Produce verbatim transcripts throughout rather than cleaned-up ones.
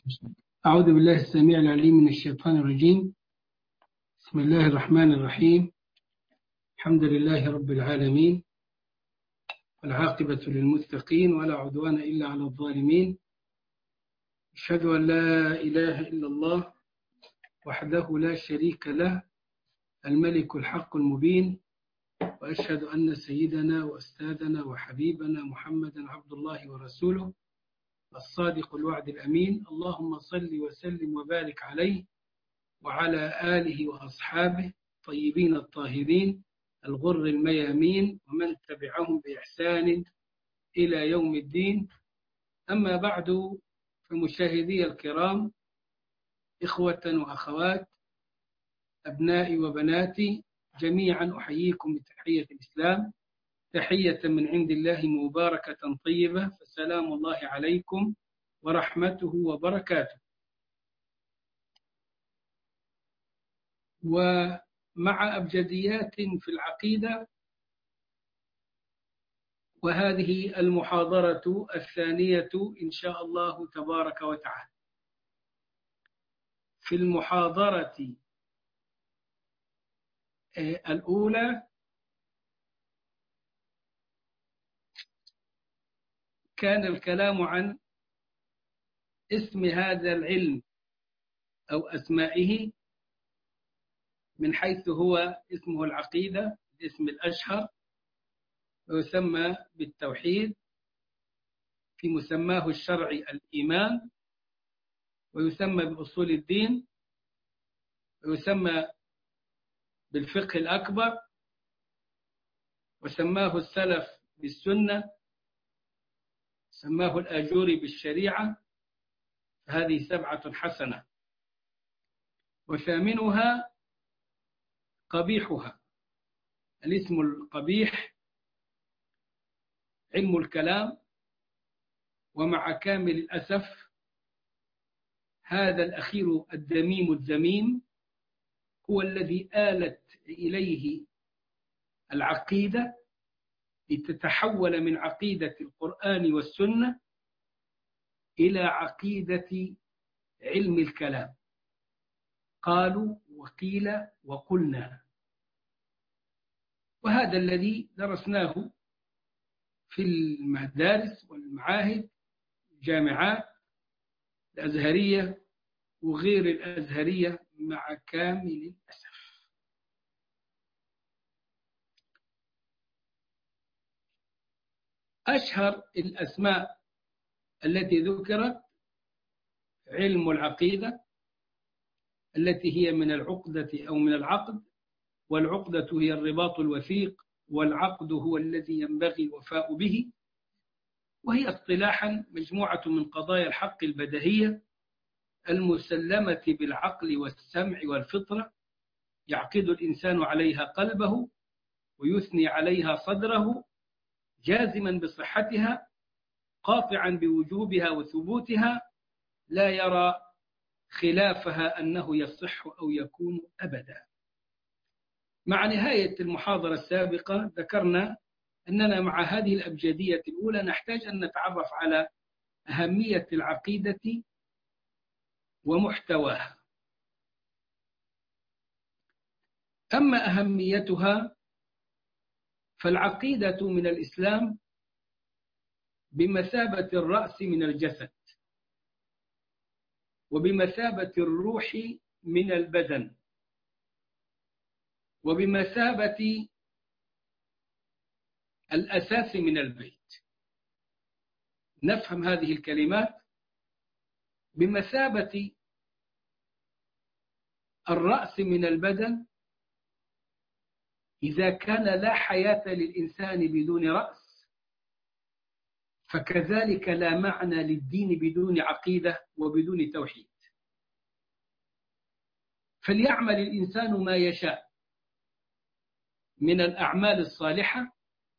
أعوذ بالله السميع العليم من الشيطان الرجيم. بسم الله الرحمن الرحيم. الحمد لله رب العالمين، والعاقبة للمتقين، ولا عدوان إلا على الظالمين. أشهد أن لا إله إلا الله وحده لا شريك له، الملك الحق المبين، وأشهد أن سيدنا وأستاذنا وحبيبنا محمدا عبد الله ورسوله الصادق الوعد الأمين. اللهم صل وسلم وبارك عليه وعلى آله وأصحابه طيبين الطاهرين الغر الميامين، ومن تبعهم بإحسان إلى يوم الدين. أما بعد، فمشاهدي الكرام، إخوة وأخوات، أبنائي وبناتي جميعا، أحييكم بتحية الإسلام، تحية من عند الله مباركة طيبة، فسلام الله عليكم ورحمته وبركاته. ومع أبجديات في العقيدة، وهذه المحاضرة الثانية إن شاء الله تبارك وتعالى. في المحاضرة الأولى كان الكلام عن اسم هذا العلم أو أسمائه، من حيث هو اسمه العقيدة، الاسم الأشهر، ويسمى بالتوحيد، في مسماه الشرعي الإيمان، ويسمى بأصول الدين، ويسمى بالفقه الأكبر، وسماه السلف بالسنة، سماه الآجوري بالشريعة. هذه سبعة حسنة، وثامنها قبيحها. الاسم القبيح علم الكلام، ومع كامل الأسف هذا الأخير الدميم الذميم هو الذي آلت إليه العقيدة لتتحول من عقيدة القرآن والسنة إلى عقيدة علم الكلام. قالوا وقيل وقلنا، وهذا الذي درسناه في المدارس والمعاهد، الجامعات الأزهرية وغير الأزهرية، مع كامل الأسف. أشهر الأسماء التي ذكرت علم العقيدة، التي هي من العقدة أو من العقد، والعقدة هي الرباط الوثيق، والعقد هو الذي ينبغي الوفاء به، وهي اصطلاحا مجموعة من قضايا الحق البديهية المسلمة بالعقل والسمع والفطرة، يعقد الإنسان عليها قلبه ويثني عليها صدره، جازما بصحتها، قاطعا بوجوبها وثبوتها، لا يرى خلافها أنه يصح أو يكون أبدا. مع نهاية المحاضرة السابقة ذكرنا أننا مع هذه الأبجدية الأولى نحتاج أن نتعرف على أهمية العقيدة ومحتواها. أما أهميتها، فالعقيدة من الإسلام بمثابة الرأس من الجسد، وبمثابة الروح من البدن، وبمثابة الأساس من البيت. نفهم هذه الكلمات. بمثابة الرأس من البدن، إذا كان لا حياة للإنسان بدون رأس، فكذلك لا معنى للدين بدون عقيدة وبدون توحيد. فليعمل الإنسان ما يشاء من الأعمال الصالحة،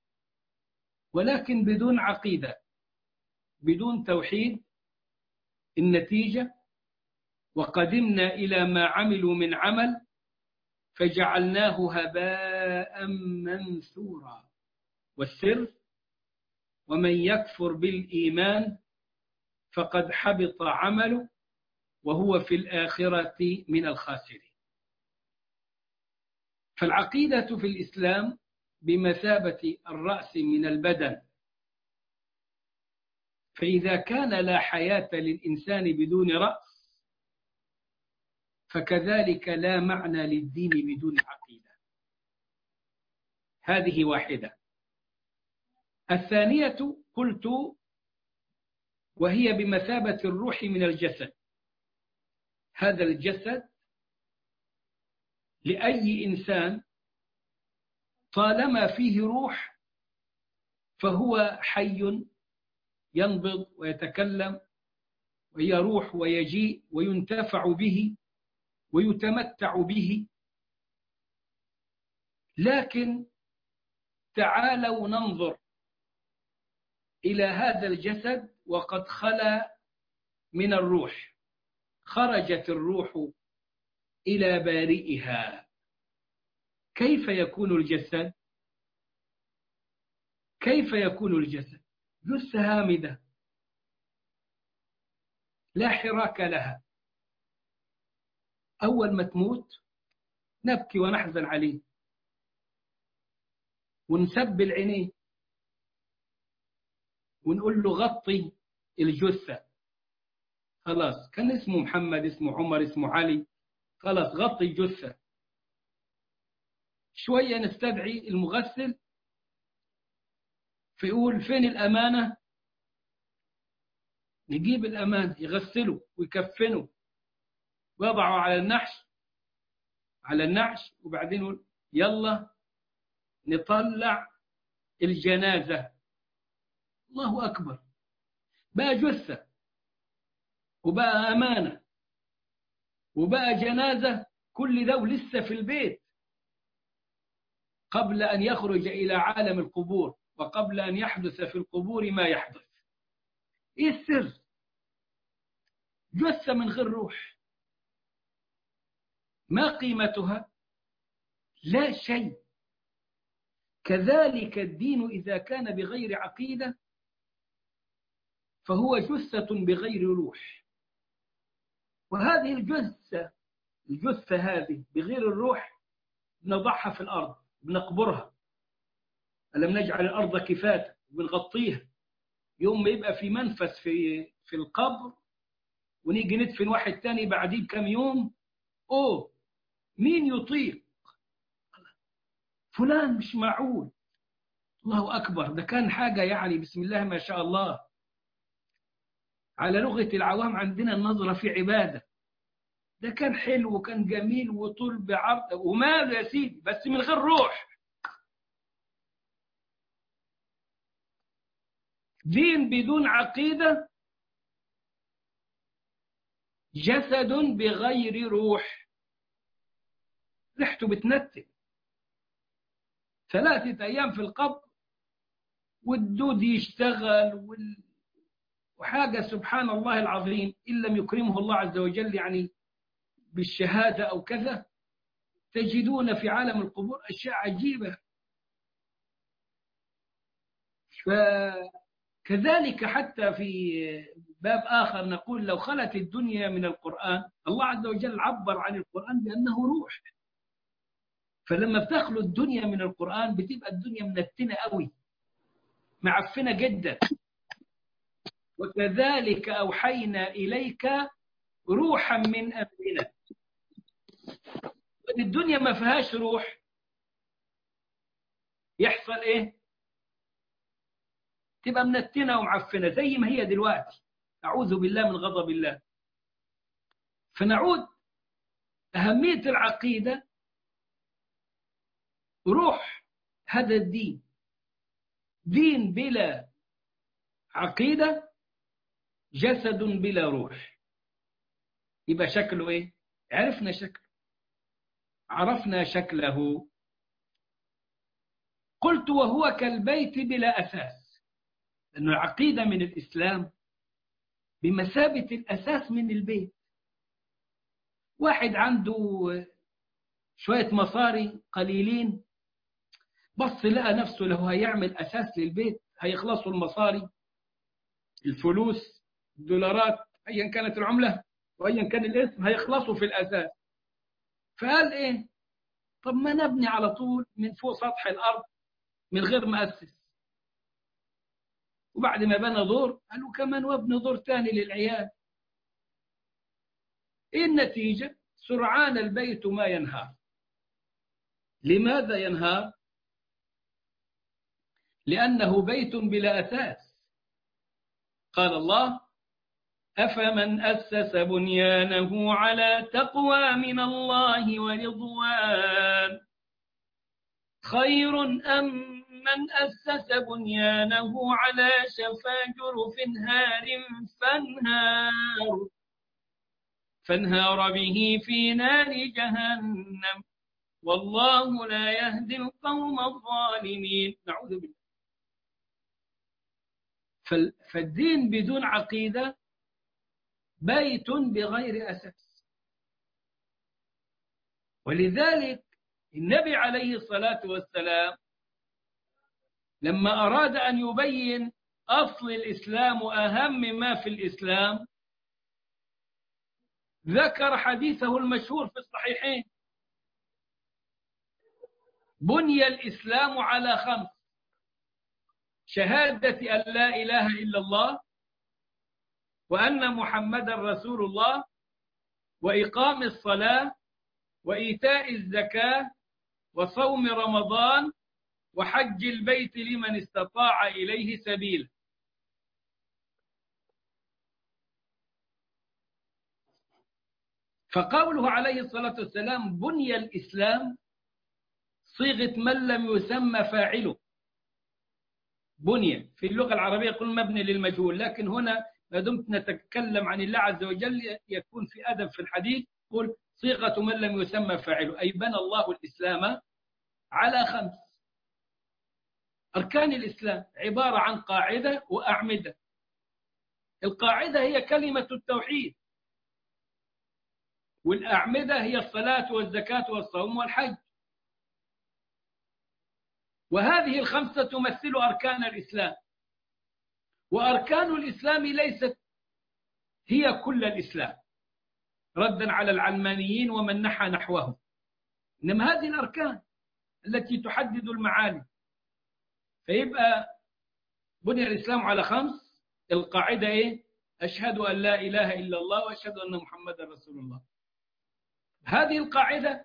ولكن بدون عقيدة، بدون توحيد، النتيجة وقدمنا إلى ما عملوا من عمل فجعلناه هباء منثورا. والسر: ومن يكفر بالإيمان فقد حبط عمله وهو في الآخرة من الخاسرين. فالعقيدة في الإسلام بمثابة الرأس من البدن، فإذا كان لا حياة للإنسان بدون رأس، فكذلك لا معنى للدين بدون عقيدة. هذه واحدة. الثانية قلت وهي بمثابة الروح من الجسد. هذا الجسد لأي إنسان طالما فيه روح فهو حي ينبض ويتكلم ويروح ويجيء وينتفع به ويتمتع به. لكن تعالوا ننظر إلى هذا الجسد وقد خلا من الروح، خرجت الروح إلى بارئها. كيف يكون الجسد؟ كيف يكون الجسد؟ جثة هامدة لا حراك لها، أول ما تموت نبكي ونحزن عليه ونسبل عينيه ونقول له غطي الجثة. خلاص، كان اسمه محمد، اسمه عمر، اسمه علي، خلاص غطي الجثة. شوية نستدعي المغسل فيقول فين الأمانة؟ نجيب الأمانة، يغسله ويكفنه ويضعه على النحش على النعش وبعدين يقول يلا نطلع الجنازة. الله أكبر، بقى جثة وبقى أمانة وبقى جنازة، كل ده ولسه في البيت قبل أن يخرج إلى عالم القبور وقبل أن يحدث في القبور ما يحدث. إيه السر؟ جثة من غير روح، ما قيمتها؟ لا شيء. كذلك الدين إذا كان بغير عقيدة فهو جثة بغير روح. وهذه الجثة الجثة هذه بغير الروح نضعها في الأرض، بنقبرها. ألم نجعل الأرض كفاتا، بنغطيها. يوم ما يبقى في منفس في في القبر ونيجي ندفن واحد تاني بعديه بكم يوم، أوه مين يطيق؟ فلان مش معقول. الله أكبر، ده كان حاجة يعني بسم الله ما شاء الله. على لغة العوام عندنا النظرة في عبادة. ده كان حلو وكان جميل وطول بعرض وماله يا سيدي، بس من غير روح. دين بدون عقيدة جسد بغير روح، ريحته بتنتن. ثلاثة أيام في القبر والدود يشتغل وال... وحاجة سبحان الله العظيم، إن لم يكرمه الله عز وجل يعني بالشهادة أو كذا، تجدون في عالم القبور أشياء عجيبة. فكذلك حتى في باب آخر نقول لو خلت الدنيا من القرآن، الله عز وجل عبر عن القرآن بأنه روح. فلما بتخلو الدنيا من القرآن بتبقى الدنيا منتنة قوي، معفنة جدا. وكذلك أوحينا إليك روحا من أمرنا. الدنيا ما فيهاش روح يحصل إيه؟ تبقى منتنة ومعفنة زي ما هي دلوقتي، أعوذ بالله من غضب الله. فنعود أهمية العقيدة، روح هذا الدين. دين بلا عقيدة جسد بلا روح. يبقى شكله إيه؟ عرفنا شكله، عرفنا شكله. قلت وهو كالبيت بلا أساس، لأن العقيدة من الإسلام بمثابة الأساس من البيت. واحد عنده شوية مصاري قليلين، بص لقى نفسه له هيعمل أساس للبيت، هيخلصوا المصاري، الفلوس، الدولارات، أيا كانت العملة، وأيا كان الاسم هيخلصوا في الأساس. فقال إيه؟ طب ما نبني على طول من فوق سطح الأرض من غير ما أسس. وبعد ما بنى دور قالوا كمان وابني دور تاني للعيال. إيه النتيجة؟ سرعان البيت ما ينهار. لماذا ينهار؟ لأنه بيت بلا أساس. قال الله: أفمن أسس بنيانه على تقوى من الله ورضوان خير أم من أسس بنيانه على شفا جرف هار فانهار فانهار به في نار جهنم والله لا يهدي القوم الظالمين. نعوذ بالله. فالدين بدون عقيدة بيت بغير أساس. ولذلك النبي عليه الصلاة والسلام لما أراد أن يبين أصل الإسلام وأهم ما في الإسلام ذكر حديثه المشهور في الصحيحين: بني الإسلام على خمس: شهادة أن لا إله إلا الله وأن محمدا رسول الله وإقام الصلاة وإيتاء الزكاة وصوم رمضان وحج البيت لمن استطاع إليه سبيلا. فقوله عليه الصلاة والسلام بني الإسلام صيغة من لم يسمى فاعله. بني في اللغة العربية يقول مبني للمجهول، لكن هنا ما دمت نتكلم عن الله عز وجل يكون في أدب في الحديث يقول صيغة من لم يسمى فاعله، أي بنى الله الإسلام على خمس. أركان الإسلام عبارة عن قاعدة وأعمدة. القاعدة هي كلمة التوحيد، والأعمدة هي الصلاة والزكاة والصوم والحج. وهذه الخمسة تمثل أركان الإسلام. وأركان الإسلام ليست هي كل الإسلام ردا على العلمانيين ومن نحى نحوهم، إنما هذه الأركان التي تحدد المعالم. فيبقى بني الإسلام على خمس. القاعدة إيه؟ أشهد أن لا إله إلا الله وأشهد أن محمدا رسول الله. هذه القاعدة.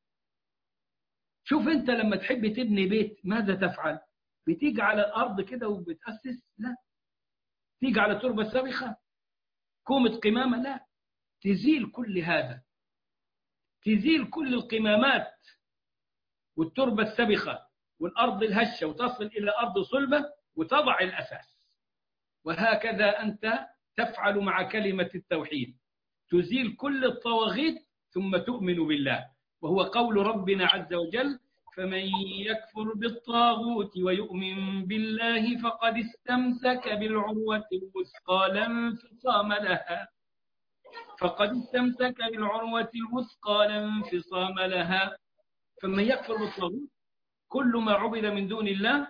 شوف أنت لما تحب تبني بيت ماذا تفعل؟ بتيجي على الأرض كده وبتأسس؟ لا. تيجي على تربة سابخة كومة قمامة؟ لا. تزيل كل هذا، تزيل كل القمامات والتربة السابخة والأرض الهشة وتصل إلى أرض صلبة وتضع الأساس. وهكذا أنت تفعل مع كلمة التوحيد، تزيل كل الطواغيت ثم تؤمن بالله، وهو قول ربنا عز وجل: فمن يكفر بالطاغوت ويؤمن بالله فقد استمسك بالعروة الوثقى لا انفصام لها فقد استمسك بالعروة الوثقى لا انفصام لها. فمن يكفر بالطاغوت كل ما عبد من دون الله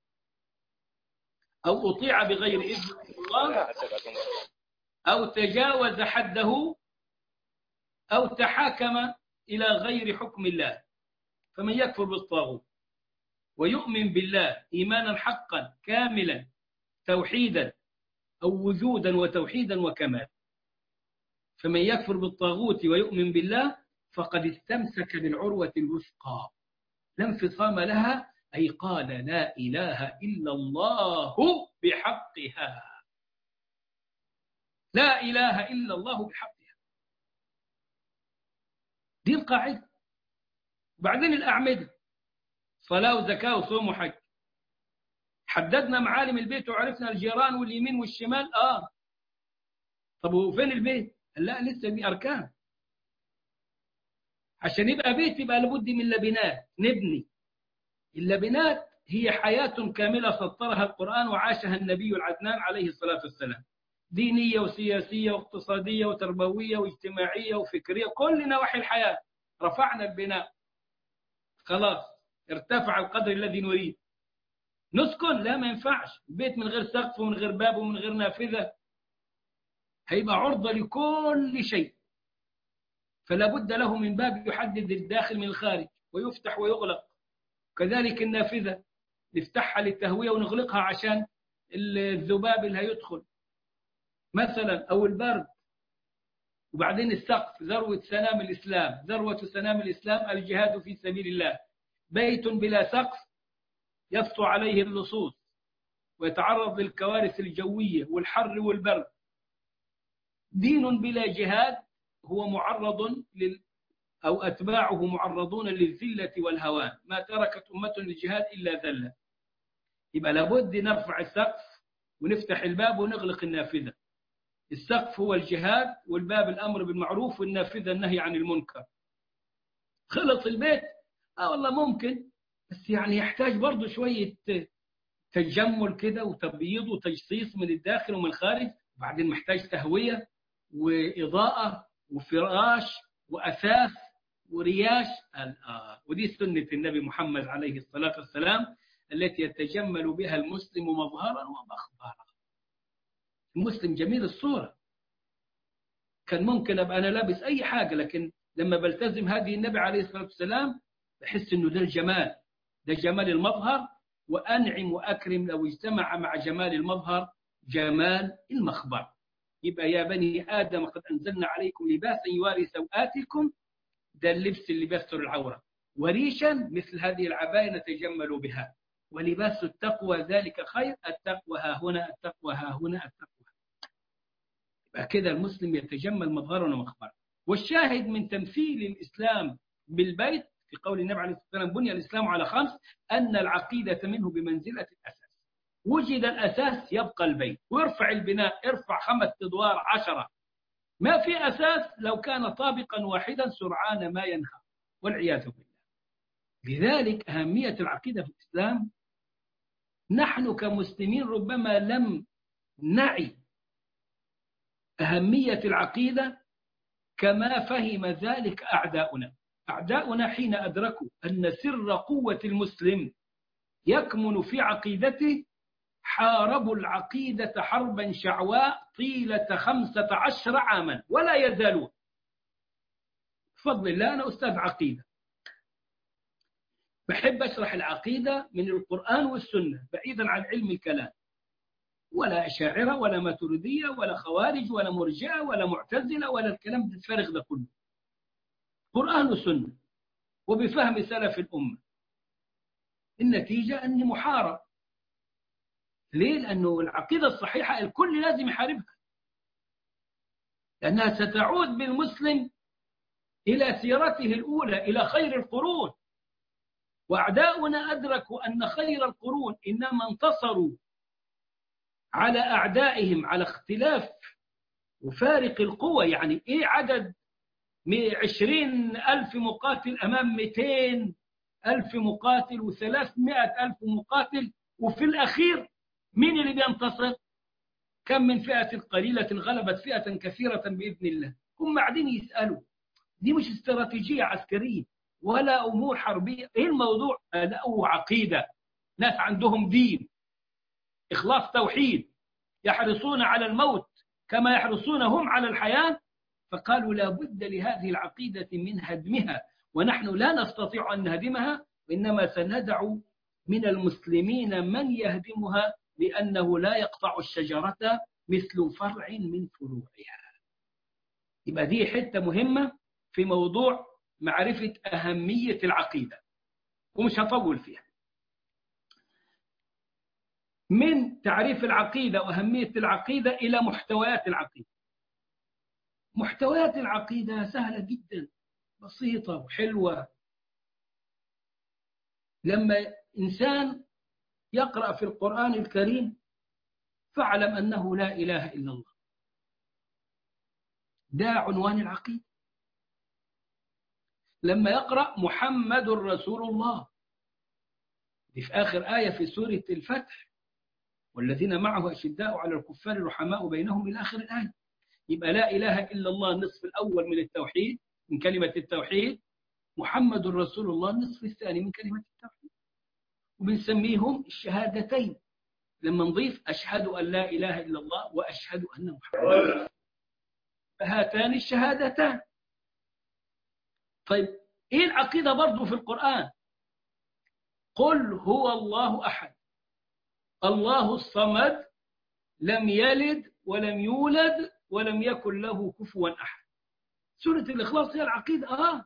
أو أطيع بغير إذن الله أو تجاوز حده أو تحاكم إلى غير حكم الله. فمن يكفر بالطاغوت ويؤمن بالله إيمانا حقا كاملا توحيدا أو وجودا وتوحيدا وكمال. فمن يكفر بالطاغوت ويؤمن بالله فقد استمسك بالعروة الوثقى لا انفصام لها، أي قال لا إله إلا الله بحقها. لا إله إلا الله بحقها. دي القاعدة. بعدين الأعمدة: صلاة وزكاة وصوم وحج. حددنا معالم البيت وعرفنا الجيران واليمين والشمال. آه طب وفين البيت؟ لا لسه دي أركان. عشان يبقى بيت يبقى لابد من لبنات نبني. اللبنات هي حياة كاملة سطرها القرآن وعاشها النبي العدنان عليه الصلاة والسلام، دينية وسياسية واقتصادية وتربوية واجتماعية وفكرية، كل نواحي الحياة. رفعنا البناء خلاص ارتفع القدر الذي نريد. نسكن؟ لا ما ينفعش. بيت من غير سقف ومن غير باب ومن غير نافذة هيبقى عرضة لكل شيء، فلا بد له من باب يحدد الداخل من الخارج ويفتح ويغلق. كذلك النافذة نفتحها للتهوية ونغلقها عشان الذباب اللي هيدخل مثلا، أو البرد. وبعدين السقف ذروة سنام الإسلام، ذروة سنام الإسلام الجهاد في سبيل الله. بيت بلا سقف يسطو عليه اللصوص ويتعرض للكوارث الجوية والحر والبرد. دين بلا جهاد هو معرض لل أو أتباعه معرضون للذلة والهوان. ما تركت أمة للجهاد إلا ذلة. يبقى لابد نرفع السقف ونفتح الباب ونغلق النافذة. السقف هو الجهاد، والباب الأمر بالمعروف، والنافذة النهي عن المنكر. خلص البيت آه والله ممكن، بس يعني يحتاج برضه شوية تجمل كده وتبييض وتجصيص من الداخل ومن الخارج. وبعدين محتاج تهوية وإضاءة وفراش وأثاث ورياش. آه. ودي سنة النبي محمد عليه الصلاة والسلام التي يتجمل بها المسلم مظهرا ومخبرا. المسلم جميل الصورة، كان ممكن أبقى أنا لابس أي حاجة، لكن لما بلتزم هذه النبي عليه الصلاة والسلام بحس إنه ده الجمال، ده جمال المظهر. وأنعم وأكرم لو اجتمع مع جمال المظهر جمال المخبر. يبقى يا بني آدم قد أنزلنا عليكم لباسا يواري سوآتكم، ده اللبس اللي بيستر العورة. وريشا مثل هذه العباية نتجمل بها. ولباس التقوى ذلك خير، التقوى ها هنا، التقوى ها هنا، التقوى. يبقى كده المسلم يتجمل مظهرا ومخبرا. والشاهد من تمثيل الإسلام بالبيت في قول النبي عليه الصلاة والسلام بني الإسلام على خمس، أن العقيدة منه بمنزلة الأساس. وجد الأساس يبقى البيت، ويرفع البناء، ارفع خمس أدوار عشرة، ما في أساس لو كان طابقا واحدا سرعان ما ينهار والعياذ بالله. لذلك أهمية العقيدة في الإسلام نحن كمسلمين ربما لم نعي أهمية العقيدة كما فهم ذلك أعداؤنا. أعداؤنا حين أدركوا أن سر قوة المسلم يكمن في عقيدته حاربوا العقيدة حربا شعواء طيلة خمسة عشر عاما ولا يزالون. بفضل الله أنا أستاذ عقيدة، بحب أشرح العقيدة من القرآن والسنة بعيدا عن علم الكلام، ولا أشاعرة ولا ماتريدية ولا خوارج ولا مرجئة ولا معتزلة ولا الكلام الفارغ ده كله. قرآن وسنة وبفهم سلف الأمة. النتيجة أني محارب. ليه؟ لأنه العقيدة الصحيحة الكل لازم يحاربها، لأنها ستعود بالمسلم إلى سيرته الأولى، إلى خير القرون. وأعداؤنا أدركوا أن خير القرون إنما انتصروا على أعدائهم على اختلاف وفارق القوة. يعني إيه عدد عشرين ألف مقاتل أمام مئتين ألف مقاتل وثلاثمائة ألف مقاتل، وفي الأخير مين اللي بينتصر؟ كم من فئة قليلة غلبت فئة كثيرة بإذن الله. هم قاعدين يسألوا، دي مش استراتيجية عسكرية ولا أمور حربية. إيه الموضوع؟ أو عقيدة، ناس عندهم دين، إخلاص توحيد، يحرصون على الموت كما يحرصون هم على الحياة. فقالوا لا بد لهذه العقيدة من هدمها، ونحن لا نستطيع أن نهدمها، وإنما سندع من المسلمين من يهدمها، لأنه لا يقطع الشجرة مثل فرع من فروعها. يبقى دي حتة مهمة في موضوع معرفة أهمية العقيدة، ومش هطول فيها. من تعريف العقيدة وأهمية العقيدة إلى محتويات العقيدة. محتويات العقيدة سهلة جدا، بسيطة وحلوة. لما إنسان يقرأ في القرآن الكريم فاعلم أنه لا إله إلا الله، ده عنوان العقيدة. لما يقرأ محمد رسول الله، دي في آخر آية في سورة الفتح، والذين معه أشداء على الكفار رحماء بينهم إلى آخر الآية. يبقى لا إله إلا الله النصف الأول من التوحيد، من كلمة التوحيد. محمد رسول الله النصف الثاني من كلمة التوحيد. وبنسميهم الشهادتين لما نضيف أشهد أن لا إله إلا الله وأشهد أن محمد رسول الله. فهاتان الشهادتان. طيب إيه العقيدة برضو في القرآن؟ قل هو الله أحد الله الصمد لم يلد ولم يولد ولم يكن له كفوا أحد. سورة الإخلاص هي العقيدة. آه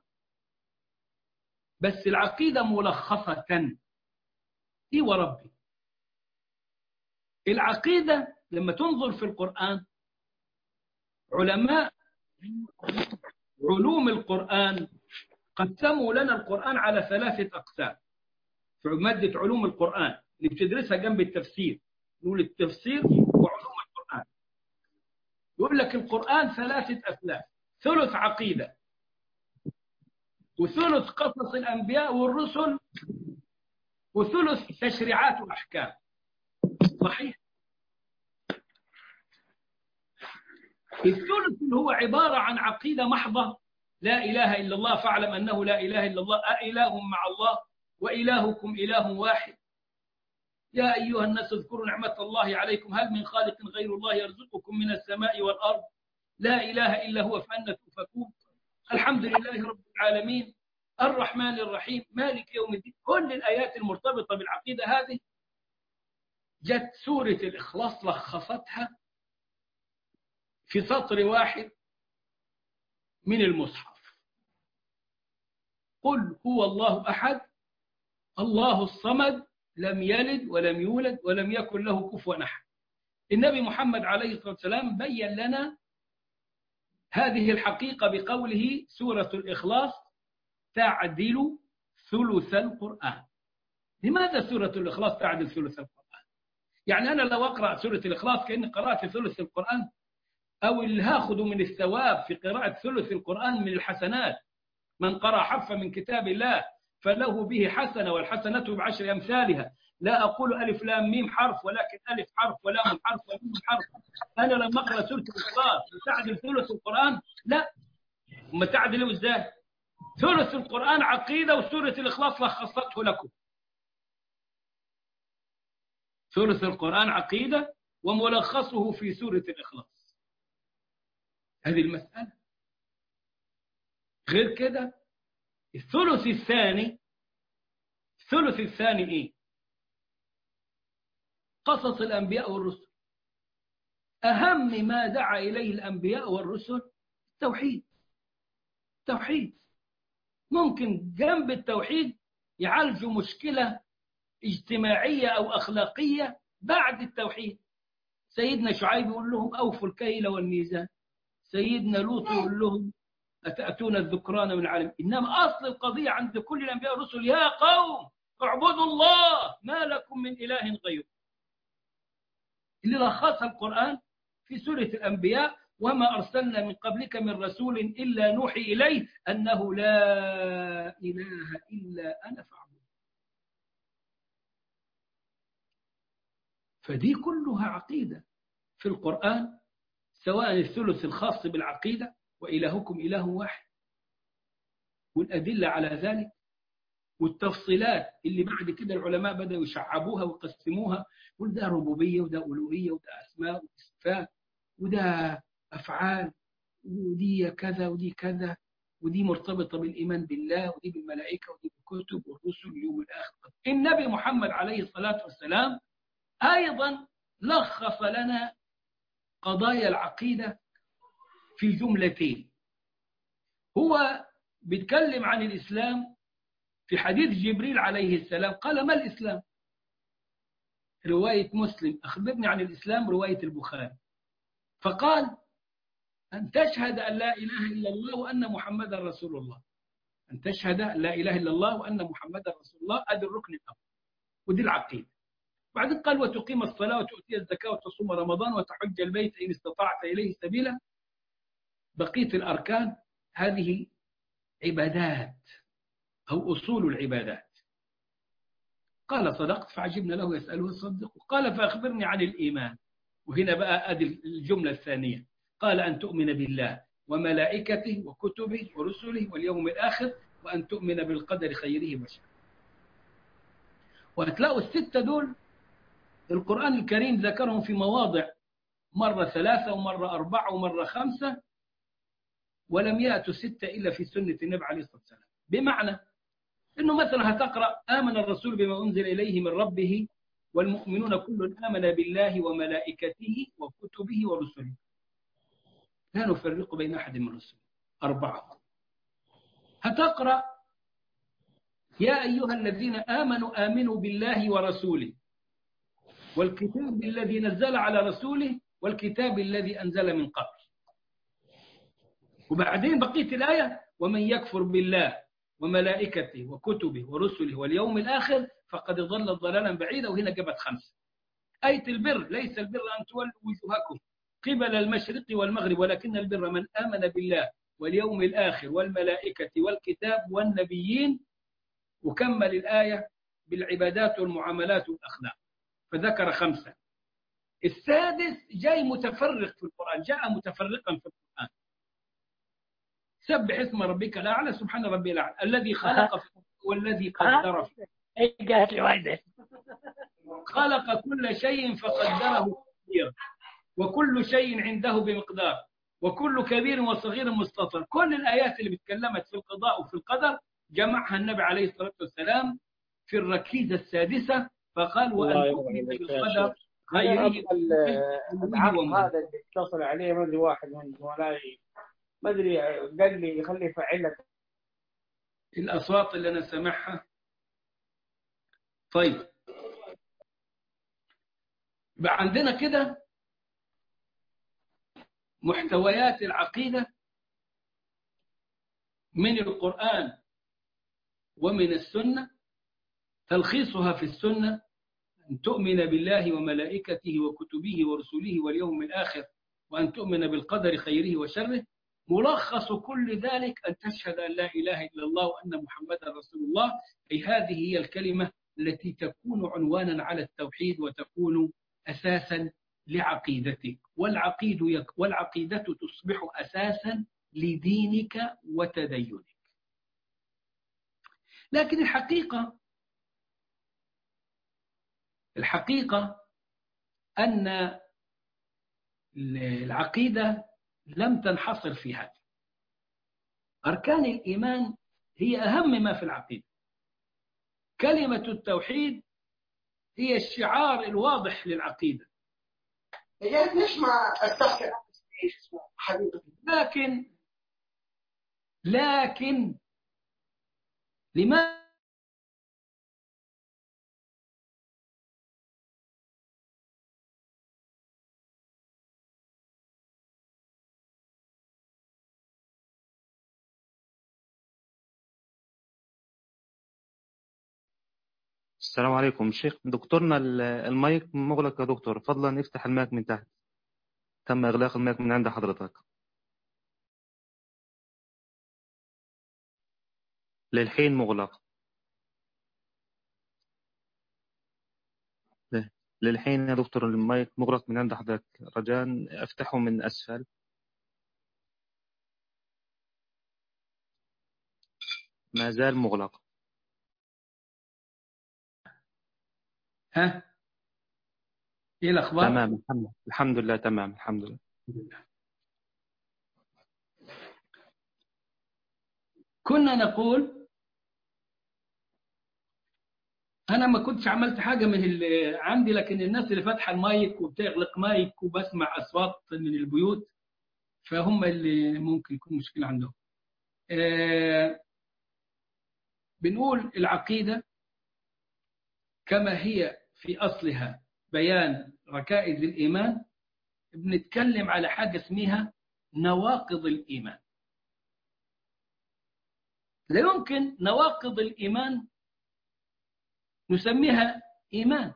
بس العقيدة ملخصة. إيه وربي، العقيدة لما تنظر في القرآن، علماء علوم القرآن قسموا لنا القرآن على ثلاثة أقسام. في مادة علوم القرآن اللي بتدرسها جنب التفسير، نقول التفسير وعلوم القرآن. يقول لك القرآن ثلاثة أثلاث: ثلث عقيدة، وثلث قصص الأنبياء والرسل، وثلث تشريعات وأحكام. صحيح؟ الثلث اللي هو عبارة عن عقيدة محضة، لا إله إلا الله فاعلم أنه لا إله إلا الله، أإله مع الله وإلهكم إله واحد، يا أيها الناس اذكروا نعمة الله عليكم هل من خالق غير الله يرزقكم من السماء والأرض، لا إله إلا هو فأنى تؤفكون، الحمد لله رب العالمين الرحمن الرحيم مالك يوم الدين. كل الآيات المرتبطة بالعقيدة هذه جت سورة الإخلاص لخصتها في سطر واحد من المصحف: قل هو الله أحد الله الصمد لم يلد ولم يولد ولم يكن له كفوا أحد. النبي محمد عليه الصلاة والسلام بين لنا هذه الحقيقة بقوله: سورة الإخلاص تعدل ثلث القرآن. لماذا سورة الإخلاص تعدل ثلث القرآن؟ يعني أنا لو أقرأ سورة الإخلاص كأني قرأت ثلث القرآن، أو اللي هاخذ من الثواب في قراءة ثلث القرآن من الحسنات. من قرأ حرفا من كتاب الله فله به حسنة والحسنة بعشر أمثالها. لا أقول ألف لام ميم حرف، ولكن ألف حرف ولام حرف وميم حرف. أنا لما أقرأ سورة الإخلاص تعدل ثلث القرآن؟ لا. ما تعدل إزاي؟ ثلث القرآن عقيدة وسورة الإخلاص لخصته لكم. ثلث القرآن عقيدة وملخصه في سورة الإخلاص. هذه المسألة. غير كده الثلث الثاني، الثلث الثاني إيه؟ قصص الأنبياء والرسل. أهم ما دعا إليه الأنبياء والرسل التوحيد. التوحيد ممكن جنب التوحيد يعالجوا مشكلة اجتماعية أو أخلاقية بعد التوحيد. سيدنا شعيب يقول لهم أوفوا الكيل والميزان، سيدنا لوط يقول لهم أتأتون الذكران من العالم. إنما أصل القضية عند كل الأنبياء والرسل: يا قوم اعبدوا الله ما لكم من إله غيره. اللي لخصها القرآن في سورة الأنبياء: وما أرسلنا من قبلك من رسول إلا نوحي إليه أنه لا إله إلا أنا فاعبدون. فدي كلها عقيدة في القرآن، سواء الثلث الخاص بالعقيدة وإلهكم إله واحد، والأدلة على ذلك، والتفصيلات اللي بعد كده العلماء بدأوا يشعبوها ويقسموها، وده ربوبية وده ألوهية وده أسماء وصفات وده أفعال، ودي كذا ودي كذا، ودي مرتبطة بالإيمان بالله ودي بالملائكة ودي بالكتب والرسل واليوم الآخر. النبي محمد عليه الصلاة والسلام أيضا لخص لنا قضايا العقيدة في جملتين. هو بيتكلم عن الإسلام في حديث جبريل عليه السلام، قال: ما الإسلام؟ رواية مسلم. أخبرني عن الإسلام رواية البخاري. فقال: أن تشهد أن لا إله إلا الله وأن محمدا رسول الله. أن تشهد أن لا إله إلا الله وأن محمدا رسول الله، هذا الركن الأول ودي العقيدة. بعدين قال: وتقيم الصلاة وتؤتي الزكاة وتصوم رمضان وتحج البيت إن استطعت إليه سبيلا. بقية الأركان هذه عبادات أو أصول العبادات. قال: صدقت. فعجبنا له يسأله يصدق. قال: فأخبرني عن الإيمان. وهنا بقى أدي الجملة الثانية. قال: أن تؤمن بالله وملائكته وكتبه ورسله واليوم الآخر وأن تؤمن بالقدر خيره وشره. وهتلاقوا الستة دول القرآن الكريم ذكرهم في مواضع، مرة ثلاثة ومرة أربعة ومرة خمسة، ولم يأتوا ستة إلا في سنة النبي عليه الصلاة والسلام. بمعنى إنه مثلا هتقرأ آمن الرسول بما أنزل إليه من ربه والمؤمنون كل آمن بالله وملائكته وكتبه ورسله لا نفرق بين أحد من رسله. أربعة. هتقرأ يا أيها الذين آمنوا آمنوا بالله ورسوله والكتاب الذي نزل على رسوله والكتاب الذي أنزل من قبل. وبعدين بقية الآية ومن يكفر بالله وملائكته وكتبه ورسله واليوم الآخر فقد ضل ضلالا بعيدا. وهنا جابت خمسة. آية البر ليس البر أن تولوا وجوهكم قبل المشرق والمغرب ولكن البر من آمن بالله واليوم الآخر والملائكة والكتاب والنبيين. وكمل الآية بالعبادات والمعاملات والأخلاق فذكر خمسة. السادس جاي متفرق في القرآن، جاء متفرقا في القرآن. سبح اسم ربك الأعلى سبحان ربي الأعلى الذي خلق والذي قدر فيه خلق كل شيء فقدره تقديرا وكل شيء عنده بمقدار وكل كبير وصغير مستطر. كل الآيات اللي بتكلمت في القضاء وفي القدر جمعها النبي عليه الصلاة والسلام في الركيزة السادسة فقال وأن تؤمن بالقدر خيره العقد هذا اللي اتصل عليه ما ادري واحد من زملائي ما ادري قال لي خلي يفعل لك الأصوات اللي أنا سمعها. طيب بقى عندنا كده محتويات العقيدة من القرآن ومن السنة. تلخيصها في السنة أن تؤمن بالله وملائكته وكتبه ورسله واليوم الآخر وأن تؤمن بالقدر خيره وشره. ملخص كل ذلك أن تشهد أن لا إله إلا الله وأن محمدا رسول الله. أي هذه هي الكلمة التي تكون عنوانا على التوحيد وتكون أساسا لعقيدتك. والعقيد يك والعقيدة تصبح أساسا لدينك وتدينك. لكن الحقيقة الحقيقة أن العقيدة لم تنحصر في هذا. أركان الإيمان هي أهم ما في العقيدة. كلمة التوحيد هي الشعار الواضح للعقيدة. يا نسمع أستاذ حبيبي. لكن لكن لماذا السلام عليكم شيخ. دكتورنا المايك مغلق يا دكتور، فضلا افتح المايك من تحت. تم إغلاق المايك من عند حضرتك. للحين مغلق. للحين يا دكتور المايك مغلق من عند حضرتك، رجاء افتحه من أسفل. ما زال مغلق. ها ايه الاخبار؟ تمام الحمد, الحمد لله. تمام الحمد لله. كنا نقول انا ما كنتش عملت حاجه من اللي عندي، لكن الناس اللي فاتحه المايك وبتغلق مايك وبسمع اصوات من البيوت فهم اللي ممكن يكون مشكله عندهم. آه بنقول العقيده كما هي في اصلها بيان ركائز الإيمان. بنتكلم على حاجة اسمها نواقض الإيمان. لا يمكن نواقض الإيمان نسميها إيمان،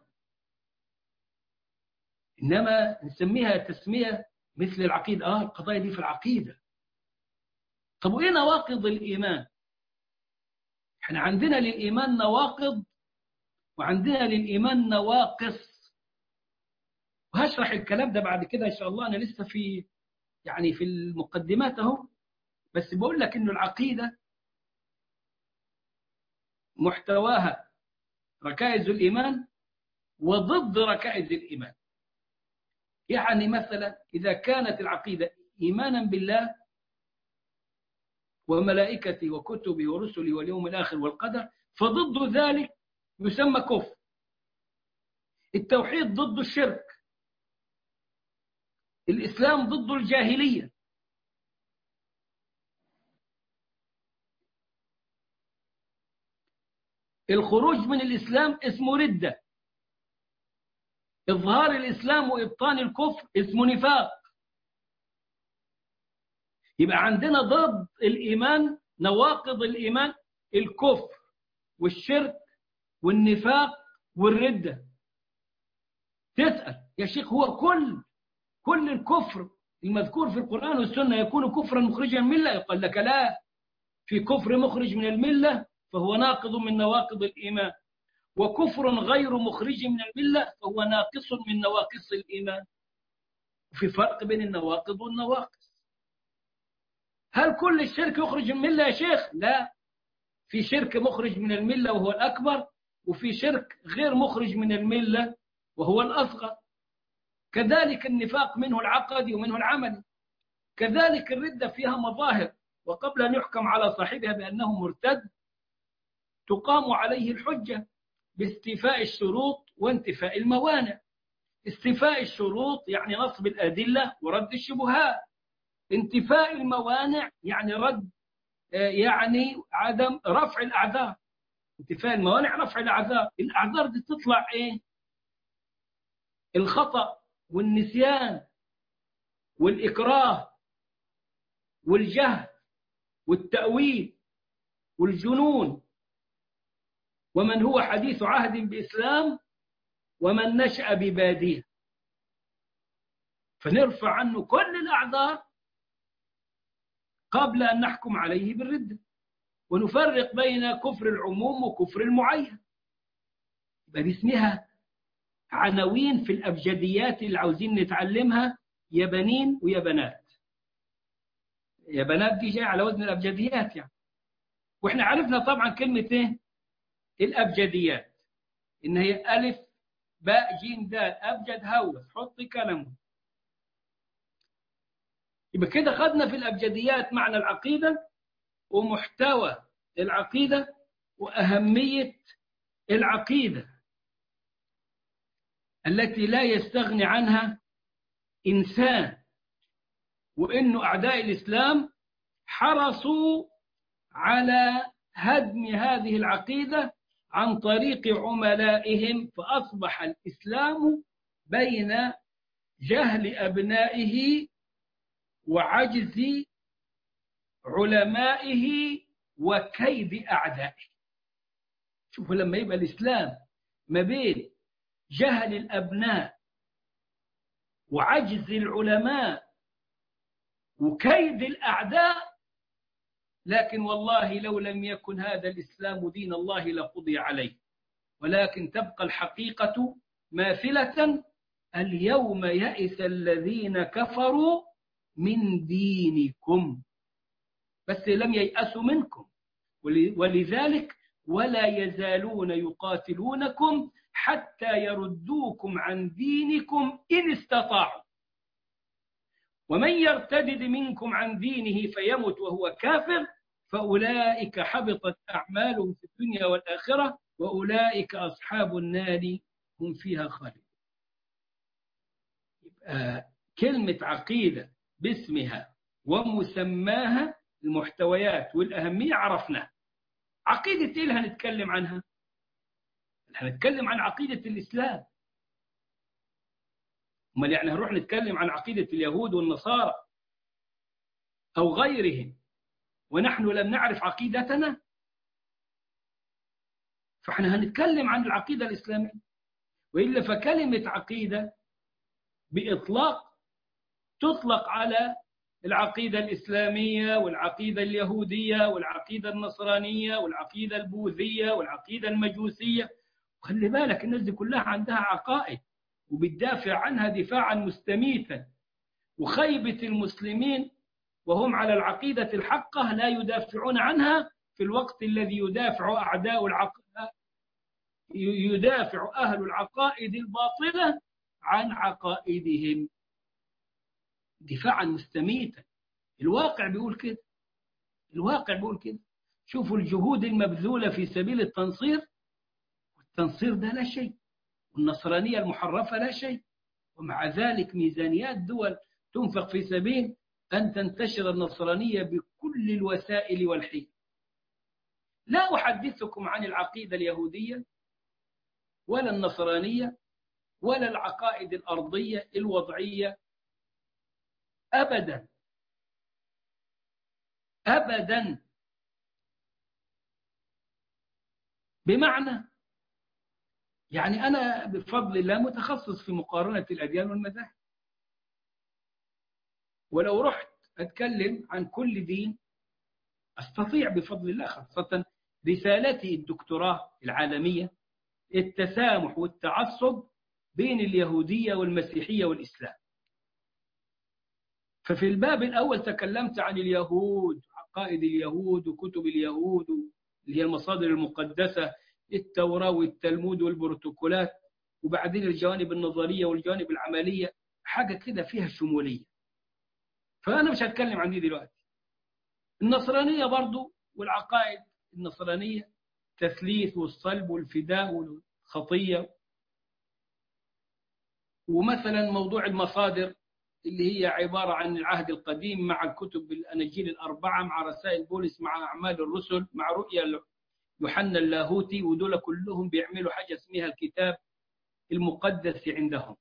إنما نسميها تسمية مثل العقيدة. آه القضايا دي في العقيدة. طب وإيه نواقض الإيمان؟ إحنا عندنا للإيمان نواقض وعندنا للإيمان نواقص. وهشرح الكلام ده بعد كده إن شاء الله. أنا لسه في يعني في المقدمات أهو، بس بقول لك إنه العقيدة محتواها ركائز الإيمان وضد ركائز الإيمان. يعني مثلا إذا كانت العقيدة إيمانا بالله وملائكته وكتبه ورسله واليوم الآخر والقدر، فضد ذلك يسمى كفر. التوحيد ضد الشرك، الإسلام ضد الجاهلية. الخروج من الإسلام اسمه ردة، إظهار الإسلام وإبطان الكفر اسمه نفاق. يبقى عندنا ضد الإيمان، نواقض الإيمان، الكفر والشرك والنفاق والردة. تسأل يا شيخ هو كل كل الكفر المذكور في القرآن والسنة يكون كفرا مخرجا من الملة؟ يقول لك لا، في كفر مخرج من الملة فهو ناقض من نواقض الإيمان، وكفر غير مخرج من الملة فهو ناقص من نواقص الإيمان. وفي فرق بين النواقض والنواقص. هل كل الشرك يخرج من الملة يا شيخ؟ لا، في شرك مخرج من الملة وهو الأكبر، وفي شرك غير مخرج من الملة وهو الأصغر. كذلك النفاق منه العقدي ومنه العملي. كذلك الردة فيها مظاهر، وقبل أن يحكم على صاحبها بأنه مرتد تقام عليه الحجة باستيفاء الشروط وانتفاء الموانع. استيفاء الشروط يعني نصب الأدلة ورد الشبهات. انتفاء الموانع يعني رد يعني عدم رفع الأعذار. انتفاء الموانع رفع الأعذار. الأعذار دي تطلع إيه؟ الخطأ والنسيان والإكراه والجهل والتأويل والجنون، ومن هو حديث عهد بإسلام ومن نشأ ببادية. فنرفع عنه كل الأعذار قبل أن نحكم عليه بالردة، ونفرق بين كفر العموم وكفر المعين. يبقى اسمها عناوين في الأبجديات اللي عاوزين نتعلمها يا بنين ويا بنات. يا بنات دي جاي على وزن الأبجديات يعني. وإحنا عرفنا طبعا كلمة إيه؟ الأبجديات، إن هي ألف باء جيم دال، أبجد هوس، حطي كلمه. يبقى كده خدنا في الأبجديات معنى العقيدة ومحتوى العقيدة وأهمية العقيدة التي لا يستغني عنها إنسان، وإنه أعداء الإسلام حرصوا على هدم هذه العقيدة عن طريق عملائهم، فأصبح الإسلام بين جهل أبنائه وعجز علمائه وكيد أعدائه. شوفوا لما يبقى الإسلام ما بين جهل الأبناء وعجز العلماء وكيد الأعداء، لكن والله لو لم يكن هذا الإسلام دين الله لقضي عليه. ولكن تبقى الحقيقة ماثلة: اليوم يئس الذين كفروا من دينكم، بس لم ييأسوا منكم. ولذلك ولا يزالون يقاتلونكم حتى يردوكم عن دينكم إن استطاعوا، ومن يرتدد منكم عن دينه فيمت وهو كافر فأولئك حبطت أعمالهم في الدنيا والآخرة وأولئك أصحاب النار هم فيها خالدون. يبقى كلمة عقيدة باسمها ومسماها، المحتويات والأهمية عرفناها. عقيدة إيه اللي هنتكلم عنها؟ هنتكلم عن عقيدة الإسلام. امال يعني هنروح نتكلم عن عقيدة اليهود والنصارى أو غيرهم ونحن لم نعرف عقيدتنا؟ فاحنا هنتكلم عن العقيدة الإسلامية. وإلا فكلمة عقيدة بإطلاق تطلق على العقيدة الإسلامية والعقيدة اليهودية والعقيدة النصرانية والعقيدة البوذية والعقيدة المجوسية. وخلي بالك الناس دي كلها عندها عقائد وبتدافع عنها دفاعا مستميتا، وخيبة المسلمين وهم على العقيدة الحقة لا يدافعون عنها في الوقت الذي يدافع أعداء العقائد يدافع أهل العقائد الباطلة عن عقائدهم دفاعا مستميتا. الواقع بيقول كده. الواقع بيقول كده. شوفوا الجهود المبذولة في سبيل التنصير، والتنصير ده لا شيء، والنصرانية المحرفة لا شيء، ومع ذلك ميزانيات دول تنفق في سبيل أن تنتشر النصرانية بكل الوسائل والحيل. لا أحدثكم عن العقيدة اليهودية ولا النصرانية ولا العقائد الأرضية الوضعية أبدا أبدا. بمعنى يعني أنا بفضل الله متخصص في مقارنة الأديان والمذاهب، ولو رحت أتكلم عن كل دين أستطيع بفضل الله، خاصة رسالتي الدكتوراه العالمية التسامح والتعصب بين اليهودية والمسيحية والإسلام. ففي الباب الأول تكلمت عن اليهود، عقائد اليهود وكتب اليهود اللي هي المصادر المقدسة، التوراة والتلمود والبروتوكولات، وبعدين الجوانب النظرية والجوانب العملية، حاجة كده فيها شمولية. فأنا مش هتكلم عن دي دلوقتي. النصرانية برضو والعقائد النصرانية، تثليث والصلب والفداء والخطية، ومثلا موضوع المصادر اللي هي عبارة عن العهد القديم مع الكتب الأناجيل الأربعة مع رسائل بولس مع أعمال الرسل مع رؤيا يوحنا اللاهوتي، ودول كلهم بيعملوا حاجة اسمها الكتاب المقدس عندهم.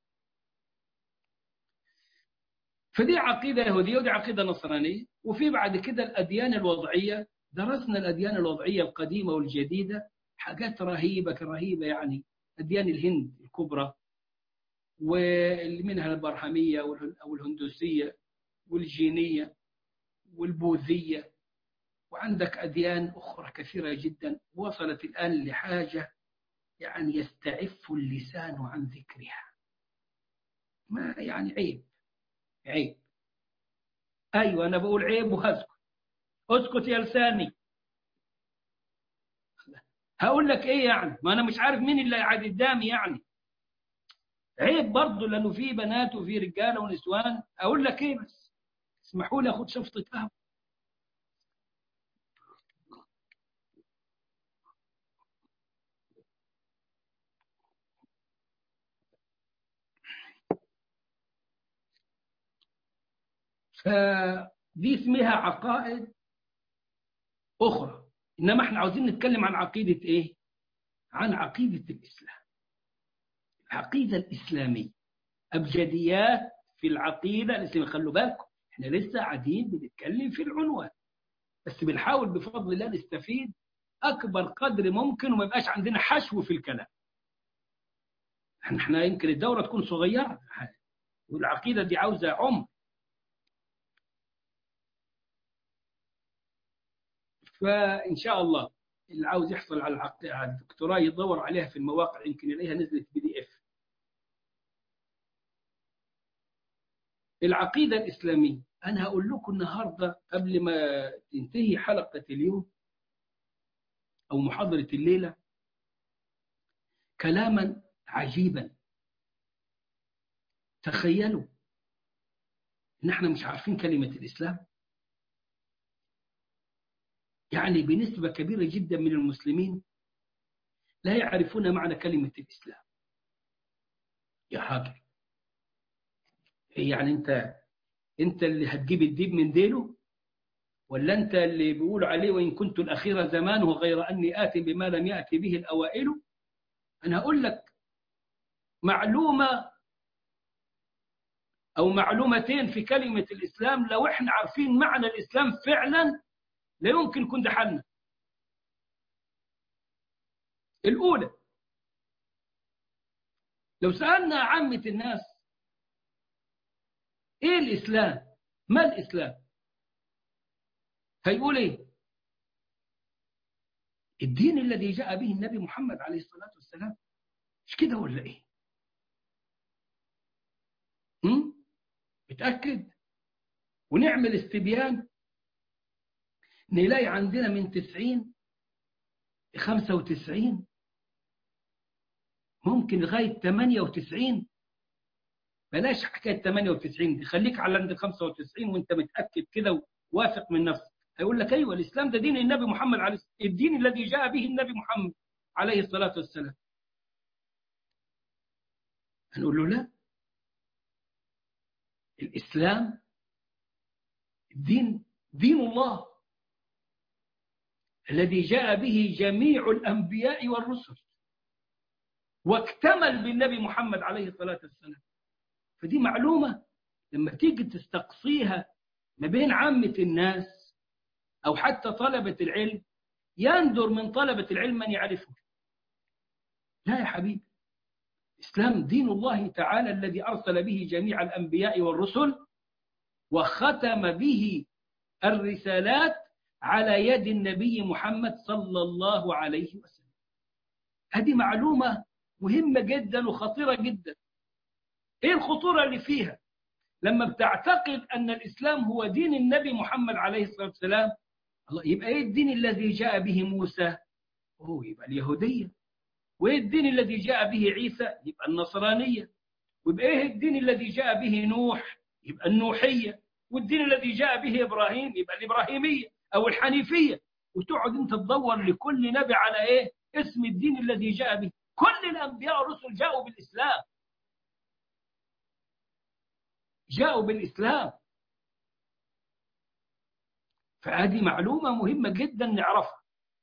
فدي عقيدة يهودية ودي عقيدة نصرانية. وفي بعد كده الأديان الوضعية، درسنا الأديان الوضعية القديمة والجديدة، حاجات رهيبة رهيبة، يعني أديان الهند الكبرى واللي منها البرهمية أو الهندوسية والجينية والبوذية، وعندك أديان أخرى كثيرة جدا وصلت الآن لحاجة يعني يستعف اللسان عن ذكرها. ما يعني عيب عيب. أيوة أنا بقول عيب وهسكت، اسكت يا لساني. هقول لك إيه يعني؟ ما أنا مش عارف مين اللي قاعد قدامي يعني. عيب برضه، لأنه في بنات وفي رجالة ونسوان. أقول لك إيه بس؟ اسمحوا لي أخذ شفطة قهوة. فدي اسمها عقائد أخرى، إنما إحنا عاوزين نتكلم عن عقيدة إيه؟ عن عقيدة الإسلام، العقيدة الإسلامية، أبجديات في العقيدة الإسلامية. خلوا بالكم إحنا لسه قاعدين بنتكلم في العنوان، بس بنحاول بفضل الله نستفيد أكبر قدر ممكن وما يبقاش عندنا حشو في الكلام. إحنا يمكن الدورة تكون صغيرة والعقيدة دي عاوزة عمر. فإن شاء الله اللي عاوز يحصل على الدكتوراه يدور عليها في المواقع، يمكن يلاقيها نزلت بي دي اف. العقيدة الإسلامية، أنا هقول لكم النهاردة قبل ما تنتهي حلقة اليوم أو محاضرة الليلة كلاما عجيبا. تخيلوا إن احنا مش عارفين كلمة الإسلام. يعني بنسبة كبيرة جدا من المسلمين لا يعرفون معنى كلمة الإسلام. يا راجل، يعني أنت أنت اللي هتجيب الديب من ديله، ولا أنت اللي بيقولوا عليه وإن كنت الأخير زمانه غير أني آتي بما لم يأتي به الأوائل؟ أنا هقول لك معلومة أو معلومتين في كلمة الإسلام، لو إحنا عارفين معنى الإسلام فعلا لا يمكن يكون ده حلنا. الأولى، لو سألنا عامة الناس إيه الإسلام؟ ما الإسلام؟ هيقول إيه؟ الدين الذي جاء به النبي محمد عليه الصلاة والسلام. مش كده ولا إيه؟ هم؟ اتأكد ونعمل استبيان، نلاقي عندنا من تسعين خمسة وتسعين ممكن لغاية ثمانية وتسعين. بلاش حكاية ثمانية وتسعين دي، خليك على عند خمسة وتسعين وانت متأكد كده وواثق من نفسك. هيقول لك أيوة الإسلام ده دين النبي محمد عليه الصلاة والسلام، الدين الذي جاء به النبي محمد عليه الصلاة والسلام. هنقول له لا، الإسلام الدين دين الله الذي جاء به جميع الأنبياء والرسل واكتمل بالنبي محمد عليه الصلاة والسلام. فدي معلومة لما تيجي تستقصيها ما بين عامة الناس أو حتى طلبة العلم، يندر من طلبة العلم من يعرفه. لا يا حبيبي، الإسلام دين الله تعالى الذي أرسل به جميع الأنبياء والرسل وختم به الرسالات على يد النبي محمد صلى الله عليه وسلم. هذه معلومة مهمة جدا وخطيرة جدا. إيه الخطورة اللي فيها؟ لما بتعتقد أن الإسلام هو دين النبي محمد عليه الصلاة والسلام، الله يبقى إيه الدين الذي جاء به موسى؟ أوه يبقى اليهودية. وإيه الدين الذي جاء به عيسى؟ يبقى النصرانية. ويبقى إيه الدين الذي جاء به نوح؟ يبقى النوحية. والدين الذي جاء به إبراهيم يبقى الإبراهيمية أو الحنيفية. وتقعد أنت تدور لكل نبي على إيه اسم الدين الذي جاء به. كل الأنبياء والرسل جاءوا بالإسلام، جاءوا بالإسلام. فهذه معلومة مهمة جدا نعرفها.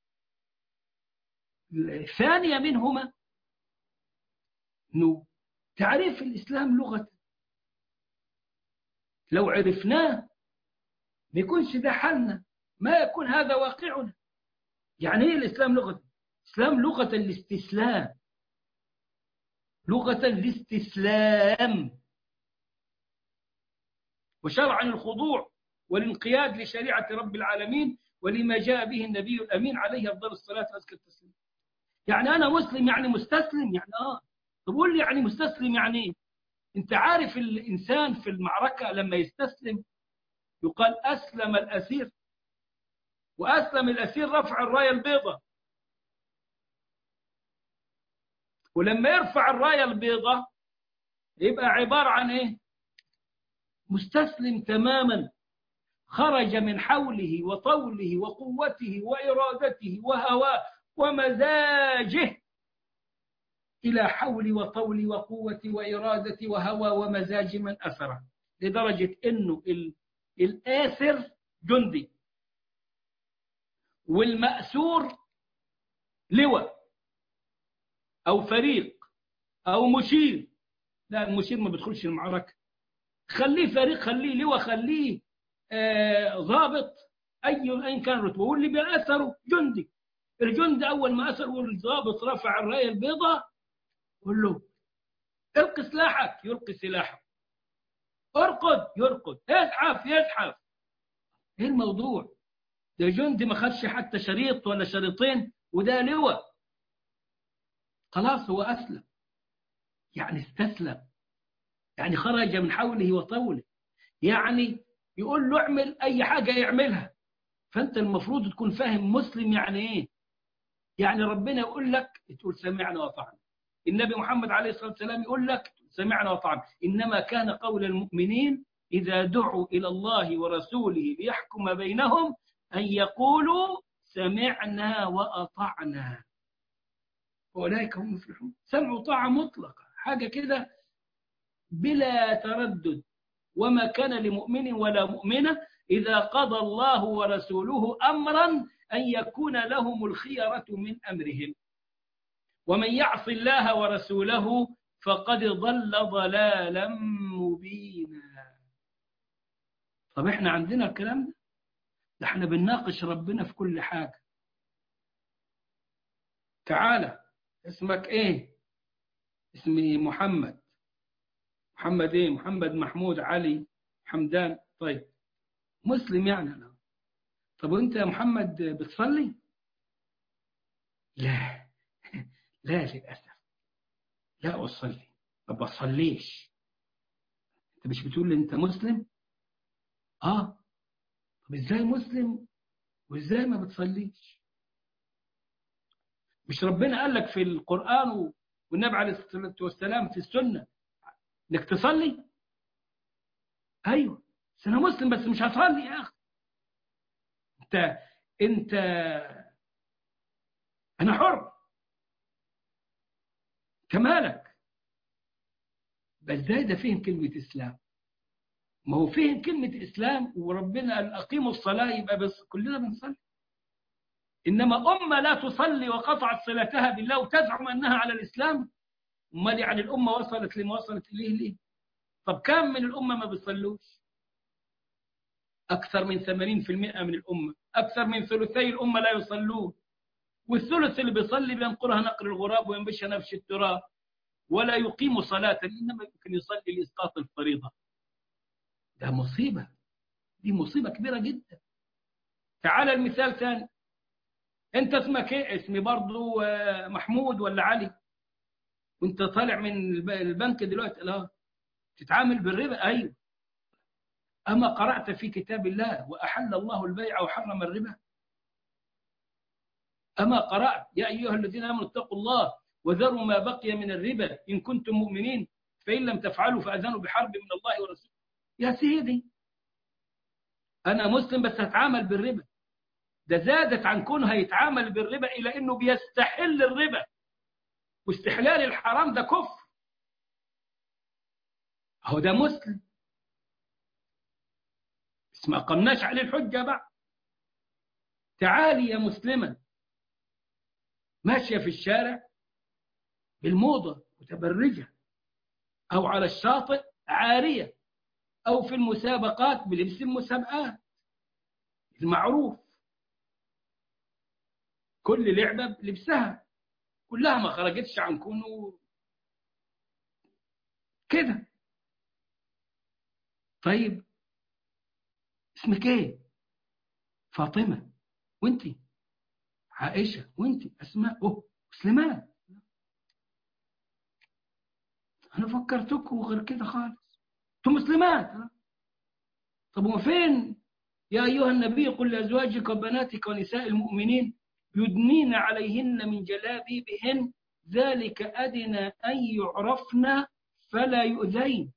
الثانية منهما أنه تعريف الإسلام لغة، لو عرفناه ما يكونش ده حالنا، ما يكون هذا واقعنا. يعني ايه الإسلام لغة؟ الإسلام لغة الاستسلام، لغة الاستسلام، وشرعا الخضوع والانقياد لشريعة رب العالمين ولما جاء به النبي الأمين عليه أفضل الصلاة وأزكى التسليم. يعني أنا مسلم يعني مستسلم؟ يعني آه طب قول لي يعني مستسلم يعني إيه؟ أنت عارف الإنسان في المعركة لما يستسلم يقال أسلم الأسير، وأسلم الأسير رفع الراية البيضاء. ولما يرفع الراية البيضاء يبقى عبارة عن إيه؟ مستسلم تماما، خرج من حوله وطوله وقوته وإرادته وهواه ومزاجه إلى حول وطول وقوة وإرادة وهوى ومزاج من أسره، لدرجة أنه الآسر جندي والمأسور لواء أو فريق أو مشير. لا المشير ما بيدخلش المعركة، خليه فريق، خليه لواء، خليه آه ضابط، أي أين كان رتبه. واللي بيأثره جندي. الجندي أول ما أثر والضابط رفع الراية البيضاء قل له القي سلاحك، يلقي سلاحه، ارقد يرقد، ازحف يزحف. ايه الموضوع؟ ده جندي ما خدش حتى شريط ولا شريطين، وده لواء. خلاص هو أسلم، يعني استسلم، يعني خرج من حوله وطوله، يعني يقول له اعمل أي حاجة يعملها. فأنت المفروض تكون فاهم مسلم يعني إيه. يعني ربنا يقول لك تقول سمعنا وطعنا، النبي محمد عليه الصلاة والسلام يقول لك سمعنا وطعنا. إنما كان قول المؤمنين إذا دعوا إلى الله ورسوله ليحكم بينهم أن يقولوا سمعنا وأطعنا أولئك هم المفلحون. سمع وطاعة مطلقة، حاجة كده بلا تردد. وما كان لمؤمن ولا مؤمنة إذا قضى الله ورسوله أمرا أن يكون لهم الخيرة من أمرهم ومن يعص الله ورسوله فقد ضل ضلالا مبينا. طب احنا عندنا الكلام ده؟ ده احنا بنناقش ربنا في كل حاجة. تعالى اسمك ايه؟ اسمي محمد. محمد ايه؟ محمد محمود علي حمدان. طيب مسلم يعني أنا. طب وانت يا محمد بتصلي؟ لا لا للأسف لا أصلي، ما بصليش. انت مش بتقول لي انت مسلم؟ اه طب ازاي مسلم وازاي ما بتصليش؟ مش ربنا قال لك في القرآن والنبي عليه الصلاة والسلام في السنة انك تصلي؟ ايوه بس انا مسلم بس مش هصلي يا اخي. انت انت انا حر كمالك. بس ده ده فهم كلمة إسلام. ما هو فهم كلمة إسلام وربنا قال أقيموا الصلاة، يبقى بس كلنا بنصلي. إنما أمة لا تصلي وقطعت صلتها بالله وتزعم أنها على الإسلام، أمال يعني الأمة وصلت لما وصلت إليه ليه؟ طب كم من الأمة ما بيصلوش؟ أكثر من ثمانين بالمئة من الأمة، أكثر من ثلثي الأمة لا يصلون، والثلث اللي بيصلي بينقرها نقر الغراب وينبشها نبش التراب، ولا يقيم صلاة، إنما يمكن يصلي لإسقاط الفريضة. ده مصيبة، دي مصيبة كبيرة جدا. تعال المثال ثاني، أنت اسمك إيه؟ اسمي برضو محمود ولا علي، وأنت طالع من البنك دلوقتي، لا تتعامل بالربا. أيوه، أما قرأت في كتاب الله وأحل الله البيع وحرم الربا؟ أما قرأت يا أيها الذين آمنوا اتقوا الله وذروا ما بقي من الربا إن كنتم مؤمنين فإن لم تفعلوا فأذنوا بحرب من الله ورسوله؟ يا سيدي أنا مسلم بس هتعامل بالربا. ده زادت عن كونه هيتعامل بالربا إلى أنه بيستحل الربا، واستحلال الحرام ده كفر. هو ده مسلم بس ما قمناش عليه الحجة بعد. تعالي يا مسلمة ماشية في الشارع بالموضة متبرجة، أو على الشاطئ عارية، أو في المسابقات بلبس المسابقات المعروف، كل لعبة بلبسها، كلها ما خرجتش عن كونه كده. طيب اسمك ايه؟ فاطمة، وانتي عائشة، وانتي أسماء، أوه مسلمات. أنا فكرتكم غير كده خالص، انتم مسلمات. طب وفين يا أيها النبي قل لأزواجك وبناتك ونساء المؤمنين يدنين عليهن من جلابيبهن ذلك أدنى أن يعرفن فلا يؤذين.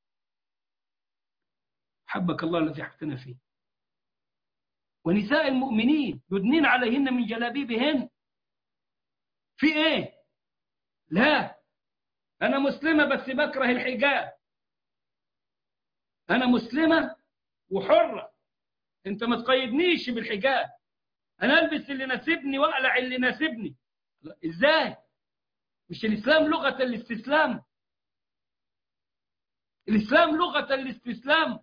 حبك الله الذي حبتنا فيه. ونساء المؤمنين يدنين عليهن من جلابيبهن، في ايه؟ لا أنا مسلمة بس بكره الحجاب، أنا مسلمة وحرة، أنت ما تقيدنيش بالحجاب، أنا ألبس اللي ناسبني وأقلع اللي ناسبني. إزاي؟ مش الإسلام لغة الاستسلام؟ الإسلام لغة الاستسلام.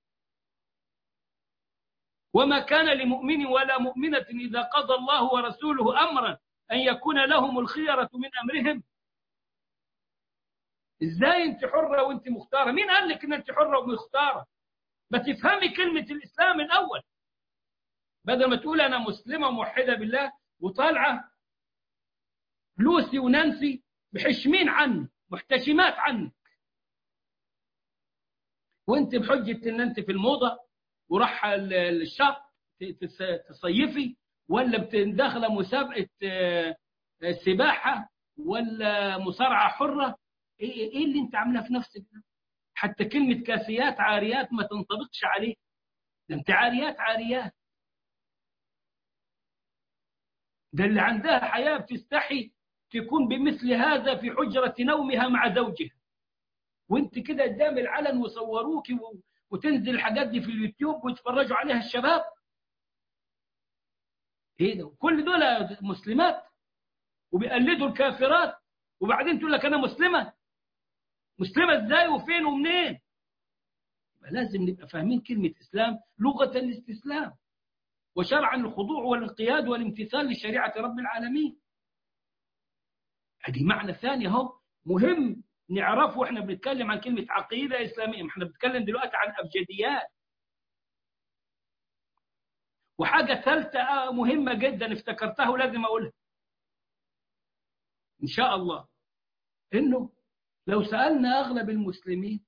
وما كان لمؤمن ولا مؤمنة إذا قضى الله ورسوله أمرا أن يكون لهم الخيرة من أمرهم. إزاي أنت حرة وأنت مختارة؟ مين قال لك أن أنت حرة ومختارة؟ بس افهمي كلمة الإسلام الأول، بدل ما تقول أنا مسلمة موحدة بالله وطالعة لوسي ونانسي محشمين عني محتشمات عنك، وانت بحجة ان انت في الموضة وراح الشط تصيفي، ولا بتدخل مسابقة سباحة ولا مصارعة حرة. ايه اللي انت عاملها في نفسك؟ حتى كلمة كاسيات عاريات ما تنطبقش عليه، ده انت عاريات عاريات. ده اللي عندها حياة بتستحي تكون بمثل هذا في حجرة نومها مع زوجها، وانت كده قدام العلن وصوروك وتنزل الحاجات دي في اليوتيوب ويتفرجوا عليها الشباب. ايه ده؟ كل دول مسلمات وبيقلدوا الكافرات، وبعدين تقول لك انا مسلمة. مسلمة ازاي وفين ومنين؟ لازم نبقى فاهمين كلمة اسلام لغة الاستسلام، وشرعا الخضوع والانقياد والامتثال لشريعة رب العالمين. هذه معنى ثاني اهو مهم نعرفه واحنا بنتكلم عن كلمة عقيدة إسلامية. احنا بنتكلم دلوقتي عن أبجديات. وحاجة ثالثة مهمة جدا افتكرتها ولازم أقولها إن شاء الله، إنه لو سألنا أغلب المسلمين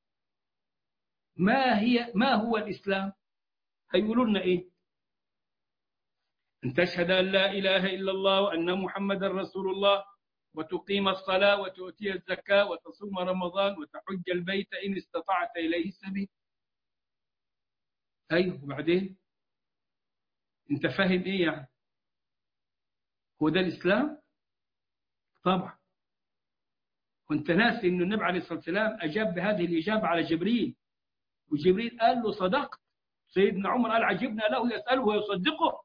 ما هي ما هو الإسلام هيقولوا لنا إيه؟ أن تشهد أن لا إله إلا الله وأن محمدا رسول الله وتقيم الصلاة وتؤتي الزكاة وتصوم رمضان وتحج البيت إن استطعت إليه سبيل. أيوه، وبعدين أنت فاهم إيه يعني؟ هو ده الإسلام؟ طبعا. وأنت ناسي إنه النبي عليه الصلاة والسلام أجاب بهذه الإجابة على جبريل، وجبريل قال له صدقت. سيدنا عمر قال عجبنا له يسأله ويصدقه.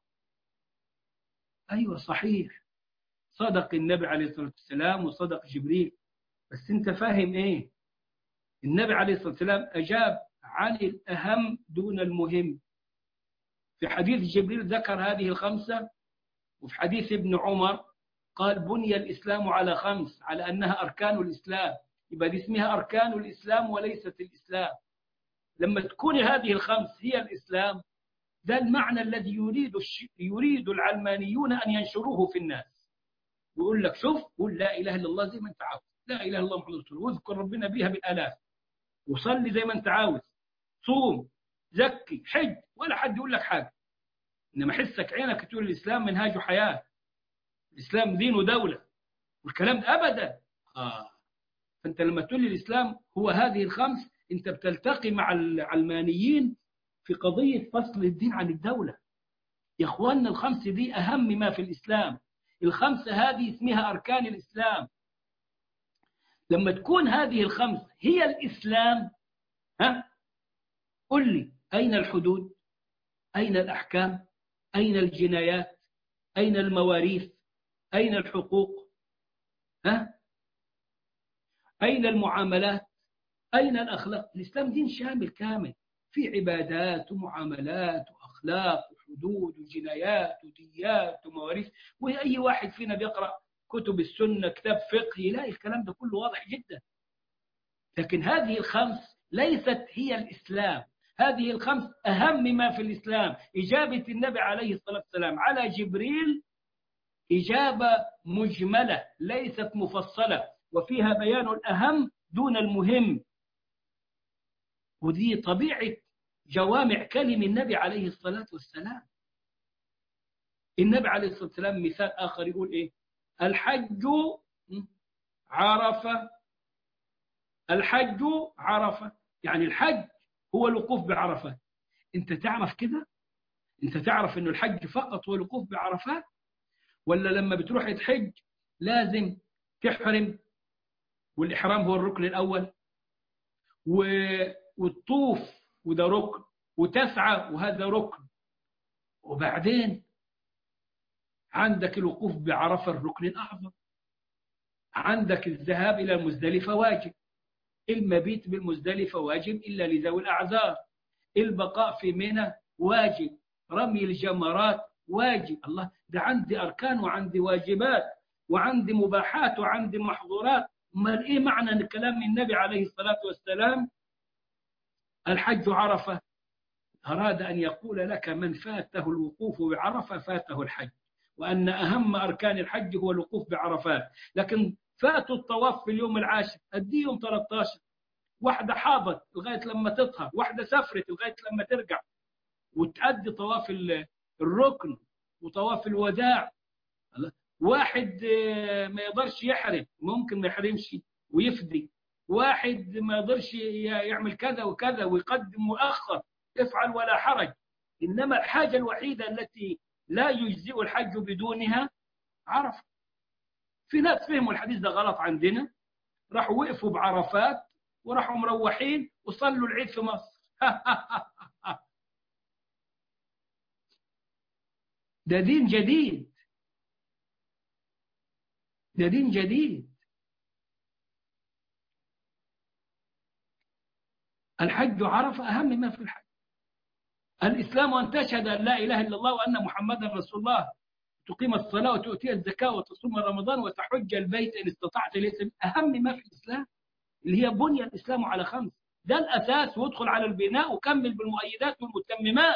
أيوة صحيح، صدق النبي عليه الصلاة والسلام وصدق جبريل. بس أنت فاهم إيه؟ النبي عليه الصلاة والسلام أجاب عن الأهم دون المهم. في حديث جبريل ذكر هذه الخمسة، وفي حديث ابن عمر قال بني الإسلام على خمس، على أنها أركان الإسلام. يبقى دي اسمها أركان الإسلام وليست الإسلام. لما تكون هذه الخمس هي الإسلام، ده المعنى الذي يريد الش... يريد العلمانيون أن ينشروه في الناس. ويقول لك شوف، قول لا إله إلا الله زي ما أنت عاوز، لا إله إلا الله محمد رسول الله، واذكر ربنا بها بالآلاف، وصلي زي ما أنت عاوز، صوم، زكي، حج، ولا حد يقول لك حاجة. إنما حسك عينك تقول الإسلام منهاج حياة، الإسلام دين ودولة، والكلام ده أبدا. آه. فأنت لما تقول لي الإسلام هو هذه الخمس، أنت بتلتقي مع العلمانيين في قضية فصل الدين عن الدولة. يا إخواننا الخمس دي أهم ما في الإسلام. الخمسة هذه اسمها أركان الإسلام. لما تكون هذه الخمس هي الإسلام، ها، قل لي أين الحدود؟ أين الأحكام؟ أين الجنايات؟ أين المواريث؟ أين الحقوق؟ ها؟ أين المعاملات؟ أين الأخلاق؟ الإسلام دين شامل كامل، في عبادات ومعاملات وأخلاق وحدود وجنايات وديات ومواريث. وأي واحد فينا بيقرأ كتب السنة، كتاب فقه، يلاقي الكلام ده كله واضح جدا. لكن هذه الخمس ليست هي الإسلام. هذه الخمس أهم ما في الإسلام. إجابة النبي عليه الصلاة والسلام على جبريل إجابة مجملة ليست مفصلة، وفيها بيان الأهم دون المهم. ودي طبيعة جوامع كلم النبي عليه الصلاة والسلام. النبي عليه الصلاة والسلام مثال آخر يقول إيه؟ الحج عرفة. الحج عرفة، يعني الحج هو الوقوف بعرفات. أنت تعرف كده؟ أنت تعرف إنه الحج فقط هو الوقوف بعرفات؟ ولا لما بتروح تحج لازم تحرم، والإحرام هو الركن الأول، والطوف وده ركن، وتسعى وهذا ركن، وبعدين عندك الوقوف بعرفة الركن الأعظم، عندك الذهاب إلى المزدلفة واجب، المبيت بالمزدلفة واجب إلا لذوي الأعذار، البقاء في منى واجب، رمي الجمرات واجب. الله، ده عندي أركان وعندي واجبات وعندي مباحات وعندي محظورات. ما إيه معنى كلام النبي عليه الصلاة والسلام الحج عرفة؟ أراد أن يقول لك من فاته الوقوف بعرفة فاته الحج، وأن أهم أركان الحج هو الوقوف بعرفات. لكن فاتوا الطواف في اليوم العاشر، أديهم ثلاثة عشر. واحدة حاضت لغاية لما تطهر، واحدة سافرت لغاية لما ترجع، وتأدي طواف الركن وطواف الوداع. واحد ما يقدرش يحرم، ممكن ما يحرمش ويفدي. واحد ما يقدرش يعمل كذا وكذا ويقدم مؤخر، افعل ولا حرج. إنما الحاجة الوحيدة التي لا يجزئ الحج بدونها عرفة. في ناس فهموا الحديث ده غلط عندنا، راحوا وقفوا بعرفات وراحوا مروحين وصلوا العيد في مصر. ده دين جديد، ده دين جديد. الحج عرفة أهم ما في الحج. الإسلام أن تشهد أن لا إله إلا الله وأن محمدا رسول الله، تقيم الصلاة وتؤتي الزكاة وتصوم رمضان وتحج البيت إن استطعت إليه سبيلا. أهم ما في الإسلام اللي هي بني الإسلام على خمس. ده الأساس، وادخل على البناء وكمل بالمؤيدات والمتممات.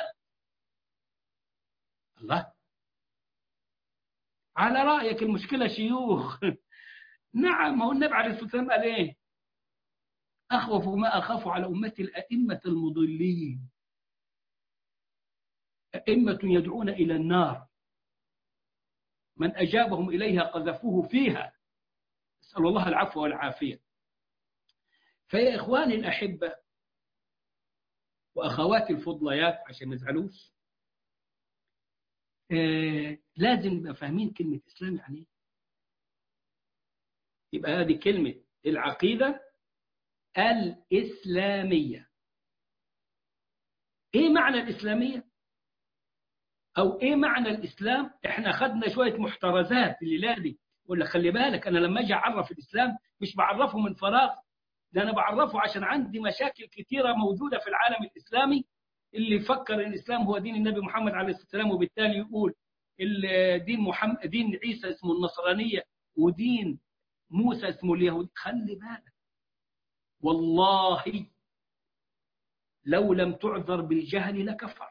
الله، على رأيك المشكلة شيوخ. نعم، هو النبي عليه الصلاة والسلام قال إيه؟ أخوف ما أخاف على أمتي الأئمة المضلين، أئمة يدعون إلى النار من أجابهم إليها قذفوه فيها. أسأل الله العفو والعافية. فيا إخواني الأحبة وأخواتي الفضليات، عشان ما تزعلوش، آه لازم نبقى فاهمين كلمة إسلام يعني إيه. يبقى هذه كلمة العقيدة الإسلامية. إيه معنى الإسلامية؟ أو إيه معنى الإسلام؟ إحنا أخذنا شوية محترزات الليلة دي، ولا خلي بالك أنا لما أجي أعرف الإسلام مش بعرفه من فراغ، ده أنا بعرفه عشان عندي مشاكل كثيرة موجودة في العالم الإسلامي. اللي يفكر ان الاسلام هو دين النبي محمد عليه الصلاه والسلام وبالتالي يقول دين محمد دين عيسى اسمه النصرانيه ودين موسى اسمه اليهود، خلي بالك والله لو لم تعذر بالجهل لكفرت.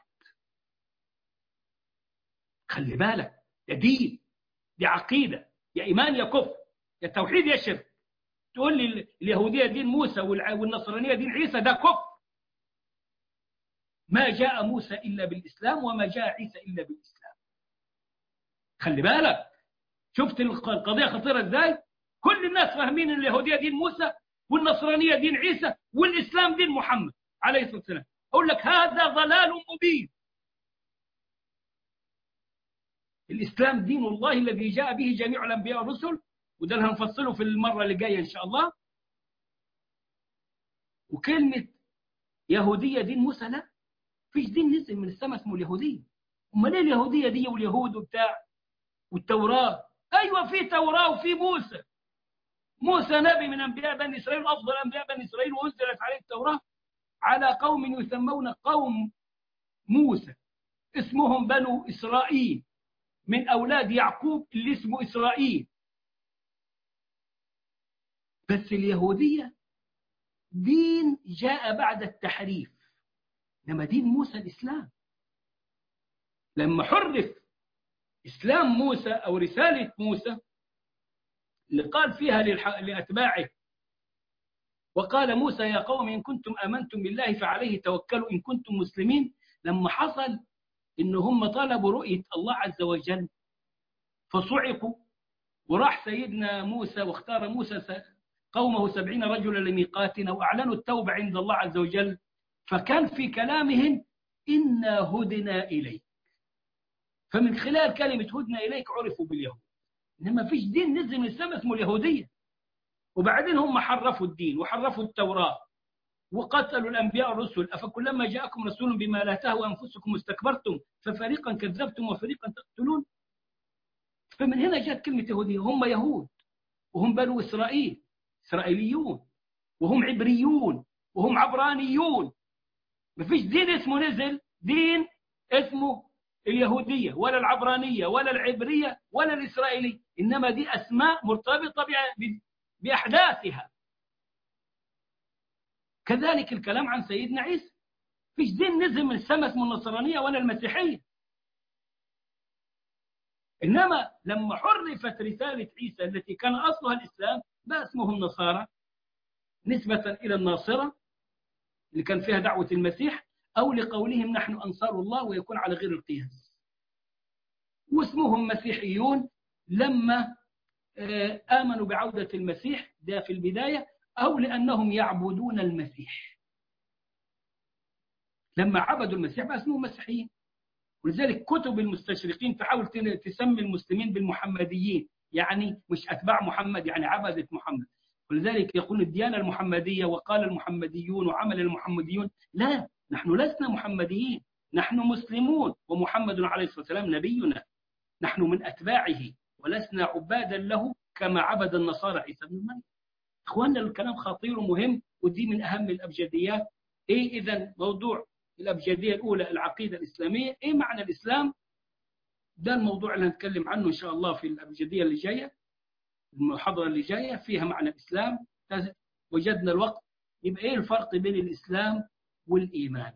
خلي بالك، يا دين، دي عقيده، يا ايمان يا كفر، يا توحيد يا شرك. تقول لي اليهوديه دين موسى والنصرانيه دين عيسى، ده كفر. ما جاء موسى إلا بالإسلام وما جاء عيسى إلا بالإسلام. خلي بالك، شفت القضية خطيرة إزاي؟ كل الناس فاهمين أن اليهودية دين موسى والنصرانية دين عيسى والإسلام دين محمد عليه الصلاة والسلام. أقول لك هذا ضلال مبين. الإسلام دين الله الذي جاء به جميع الأنبياء والرسل، وده اللي هنفصله في المرة اللي جاية إن شاء الله. وكلمة يهودية دين موسى، لا، فيش دين نزل من السماء اسمه اليهودية. امال ايه اليهودية دي واليهود وبتاع والتوراة؟ ايوه في توراة وفي موسى. موسى نبي من انبياء بني اسرائيل، افضل انبياء بني اسرائيل، وانزلت عليه التوراة على قوم يسمون قوم موسى، اسمهم بنو اسرائيل، من اولاد يعقوب اللي اسمه اسرائيل. بس اليهودية دين جاء بعد التحريف، انما دين موسى الاسلام. لما حرف إسلام موسى أو رسالة موسى اللي قال فيها لأتباعه، وقال موسى يا قوم إن كنتم آمنتم بالله فعليه توكلوا إن كنتم مسلمين. لما حصل إن هم طلبوا رؤية الله عز وجل فصعقوا، وراح سيدنا موسى واختار موسى قومه سبعين رجلا لميقاتنا وأعلنوا التوبة عند الله عز وجل. فكان في كلامهم إنا هدنا إليك، فمن خلال كلمة هدنا إليك عرفوا باليهود. إنما فيش دين نزل من السماء اسمه اليهودية. وبعدين هم حرفوا الدين وحرفوا التوراة وقتلوا الأنبياء والرسل. أفكلما جاءكم رسول بما لا تهوى أنفسكم استكبرتم ففريقا كذبتم وفريقا تقتلون. فمن هنا جاءت كلمة يهودية. هم يهود وهم بنو إسرائيل، إسرائيليون، وهم عبريون وهم عبرانيون. ما فيش دين اسمه نزل دين اسمه اليهودية ولا العبرانية ولا العبرية ولا الإسرائيلية، إنما دي أسماء مرتبطة بأحداثها. كذلك الكلام عن سيدنا عيسى، فيش دين نزل من السماء اسمه النصرانية ولا المسيحية. إنما لما حرفت رسالة عيسى التي كان أصلها الإسلام بقى اسمهم نصارى، نسبة إلى الناصرة اللي كان فيها دعوة المسيح، أو لقولهم نحن أنصار الله ويكون على غير القياس. واسمهم مسيحيون لما آمنوا بعودة المسيح ده في البداية، أو لأنهم يعبدون المسيح. لما عبدوا المسيح بقى اسمهم مسيحيين. ولذلك كتب المستشرقين تحاول تسمي المسلمين بالمحمديين، يعني مش أتباع محمد، يعني عبدة محمد. ولذلك يقول الديانة المحمدية وقال المحمديون وعمل المحمديون. لا، نحن لسنا محمديين، نحن مسلمون، ومحمد عليه الصلاة والسلام نبينا، نحن من أتباعه ولسنا عبادا له كما عبد النصارى عيسى بن مريم. إخواننا الكلام خطير ومهم، ودي من أهم الأبجديات. إيه إذن موضوع الأبجدية الأولى العقيدة الإسلامية، إيه معنى الإسلام؟ ده الموضوع اللي هنتكلم عنه إن شاء الله في الأبجدية اللي جاية، المحاضرة اللي جاية فيها معنى الإسلام. وجدنا الوقت، يبقى إيه الفرق بين الإسلام والإيمان؟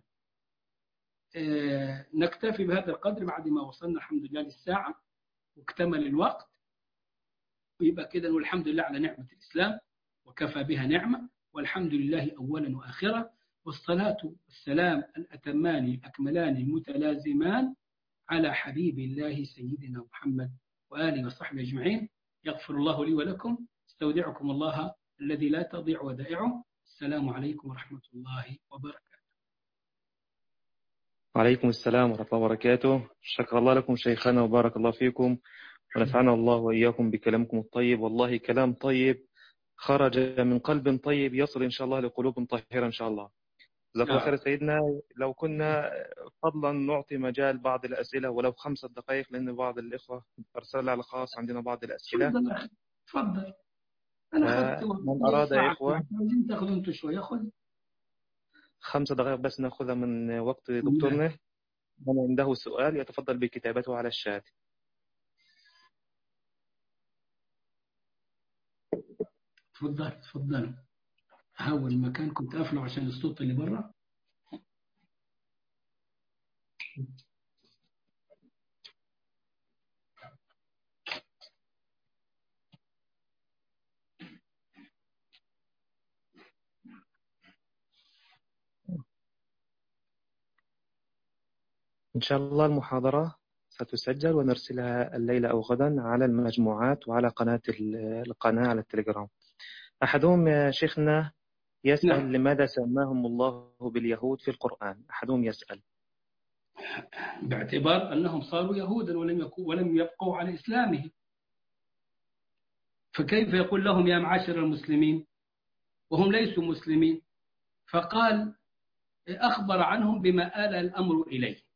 آه نكتفي بهذا القدر بعد ما وصلنا الحمد لله للساعة واكتمل الوقت. ويبقى كده نقول الحمد لله على نعمة الإسلام وكفى بها نعمة، والحمد لله أولا وآخرا، والصلاة والسلام الأتمان الأكملان المتلازمان على حبيب الله سيدنا محمد وآله وصحبه أجمعين. يغفر الله لي ولكم. استودعكم الله الذي لا تضيع ودائعه. السلام عليكم ورحمة الله وبركاته. وعليكم السلام ورحمة الله وبركاته. شكر الله لكم شيخنا وبارك الله فيكم، ونفعنا الله وإياكم بكلامكم الطيب. والله كلام طيب خرج من قلب طيب يصل إن شاء الله لقلوب طاهرة إن شاء الله. جزاك الله خير سيدنا. لو كنا فضلا نعطي مجال بعض الأسئلة ولو خمسة دقائق، لأن بعض الإخوة أرسل على الخاص عندنا بعض الأسئلة. تفضل. أنا أخذت من أراد يا إخوة عايزين تاخذوا أنتوا شوية، خذ خمسة دقائق بس نأخذها من وقت دكتورنا. من عنده سؤال يتفضل بكتابته على الشات. تفضل تفضل. حاول المكان كنت أقفله عشان الصوت اللي برا. إن شاء الله المحاضرة ستسجل ونرسلها الليلة أو غدا على المجموعات وعلى قناة القناة على التليجرام. أحدهم يا شيخنا يسأل نعم. لماذا سماهم الله باليهود في القرآن؟ أحدهم يسأل باعتبار أنهم صاروا يهودا ولم يكون ولم يبقوا على إسلامهم، فكيف يقول لهم يا معاشر المسلمين وهم ليسوا مسلمين؟ فقال أخبر عنهم بما آل الأمر إليه.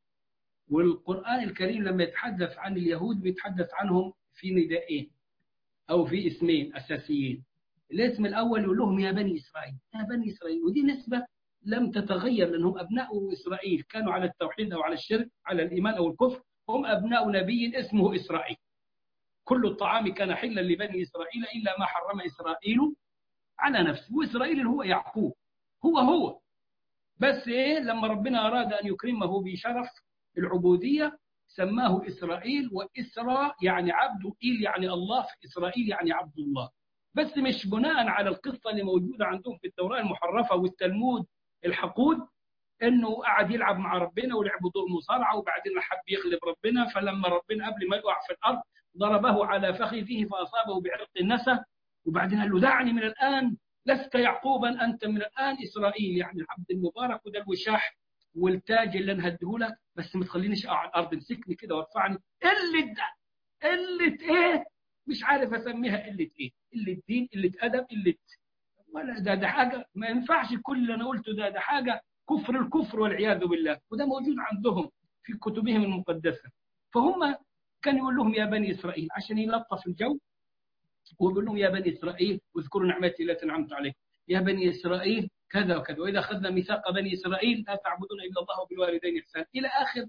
والقرآن الكريم لما يتحدث عن اليهود بيتحدث عنهم في ندائين أو في اسمين أساسيين. الاسم الأول يقول لهم يا بني إسرائيل، يا بني إسرائيل، ودي نسبة لم تتغير لأنهم أبناء إسرائيل، كانوا على التوحيد أو على الشرك، على الإيمان أو الكفر، هم أبناء نبي اسمه إسرائيل. كل الطعام كان حلا لبني إسرائيل إلا ما حرم إسرائيل على نفسه، وإسرائيل هو يعقوب، هو هو بس إيه لما ربنا أراد أن يكرمه بشرف العبودية سماه إسرائيل، وإسراء يعني عبد، إيل يعني الله، في إسرائيل يعني عبد الله. بس مش بناء على القصة اللي موجودة عندهم في التوراة المحرفة والتلمود الحقود، إنه قعد يلعب مع ربنا ولعبوا دور مصارعة وبعدين حب يغلب ربنا، فلما ربنا قبل ما يقع في الأرض ضربه على فخذه فأصابه بعرق النسى، وبعدين قال له دعني من الآن لست يعقوبا أنت من الآن إسرائيل، يعني العبد المبارك، وده الوشاح والتاج اللي انا هديه لك، بس ما تخلينيش اقع على الارض، امسكني كده وارفعني. قله قله ايه مش عارف اسميها، قله ايه، قله دين، قله ادب، قله ولا ده ده حاجه ما ينفعش. كل اللي انا قلته ده ده حاجه كفر الكفر والعياذ بالله، وده موجود عندهم في كتبهم المقدسه. فهم كان يقول لهم يا بني اسرائيل عشان يلطف الجو، ويقول لهم يا بني اسرائيل واذكروا نعمتي التي انعمت عليكم، يا بني اسرائيل كذا وكذا، وإذا أخذنا ميثاق بني إسرائيل لا تعبدون إلا الله وبالوالدين إحسانا إلى آخر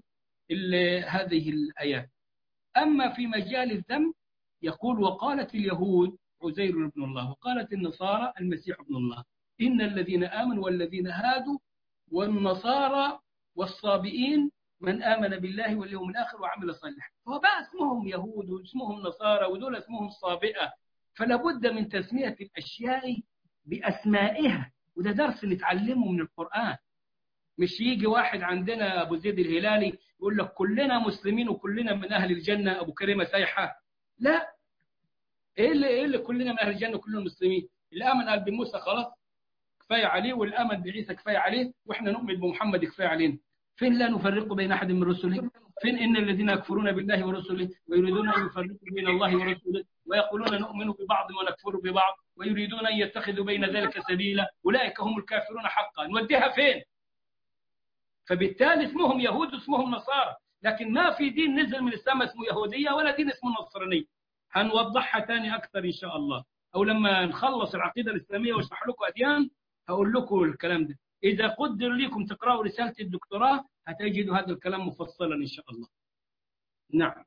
هذه الآيات. أما في مجال الذم يقول وقالت اليهود عزير ابن الله، وقالت النصارى المسيح ابن الله، إن الذين آمنوا والذين هادوا والنصارى والصابئين من آمن بالله واليوم الآخر وعمل صالحا. فبقى اسمهم يهود واسمهم نصارى ودول اسمهم صابئة، فلا بد من تسمية الأشياء بأسمائها، وده درس نتعلمه من القرآن. مش يجي واحد عندنا أبو زيد الهلالي يقول لك كلنا مسلمين وكلنا من أهل الجنة أبو كريمة سايحة، لا. إيه اللي, إيه اللي كلنا من أهل الجنة وكلنا مسلمين؟ اللي آمن قال بموسى خلاص كفاية عليه، واللي آمن بعيسى كفاية عليه، وإحنا نؤمن بمحمد كفاية علينا. فين لا نفرق بين أحد من رسله؟ فين إن الذين يكفرون بالله ورسله ويريدون أن يفرقوا بين الله ورسله ويقولون نؤمن ببعض ونكفر ببعض ويريدون أن يتخذوا بين ذلك سبيلا أولئك هم الكافرون حقا. نوديها فين؟ فبالتالي اسمهم يهود واسمهم نصارى، لكن ما في دين نزل من السماء اسمه يهودية ولا دين اسمه نصرانية. هنوضحها تاني أكثر إن شاء الله، أو لما نخلص العقيدة الإسلامية واشرح لكم أديان هقول لكم الكلام ده. إذا قدر لكم تقرأوا رسالة الدكتوراه هتجدوا هذا الكلام مفصلا إن شاء الله. نعم،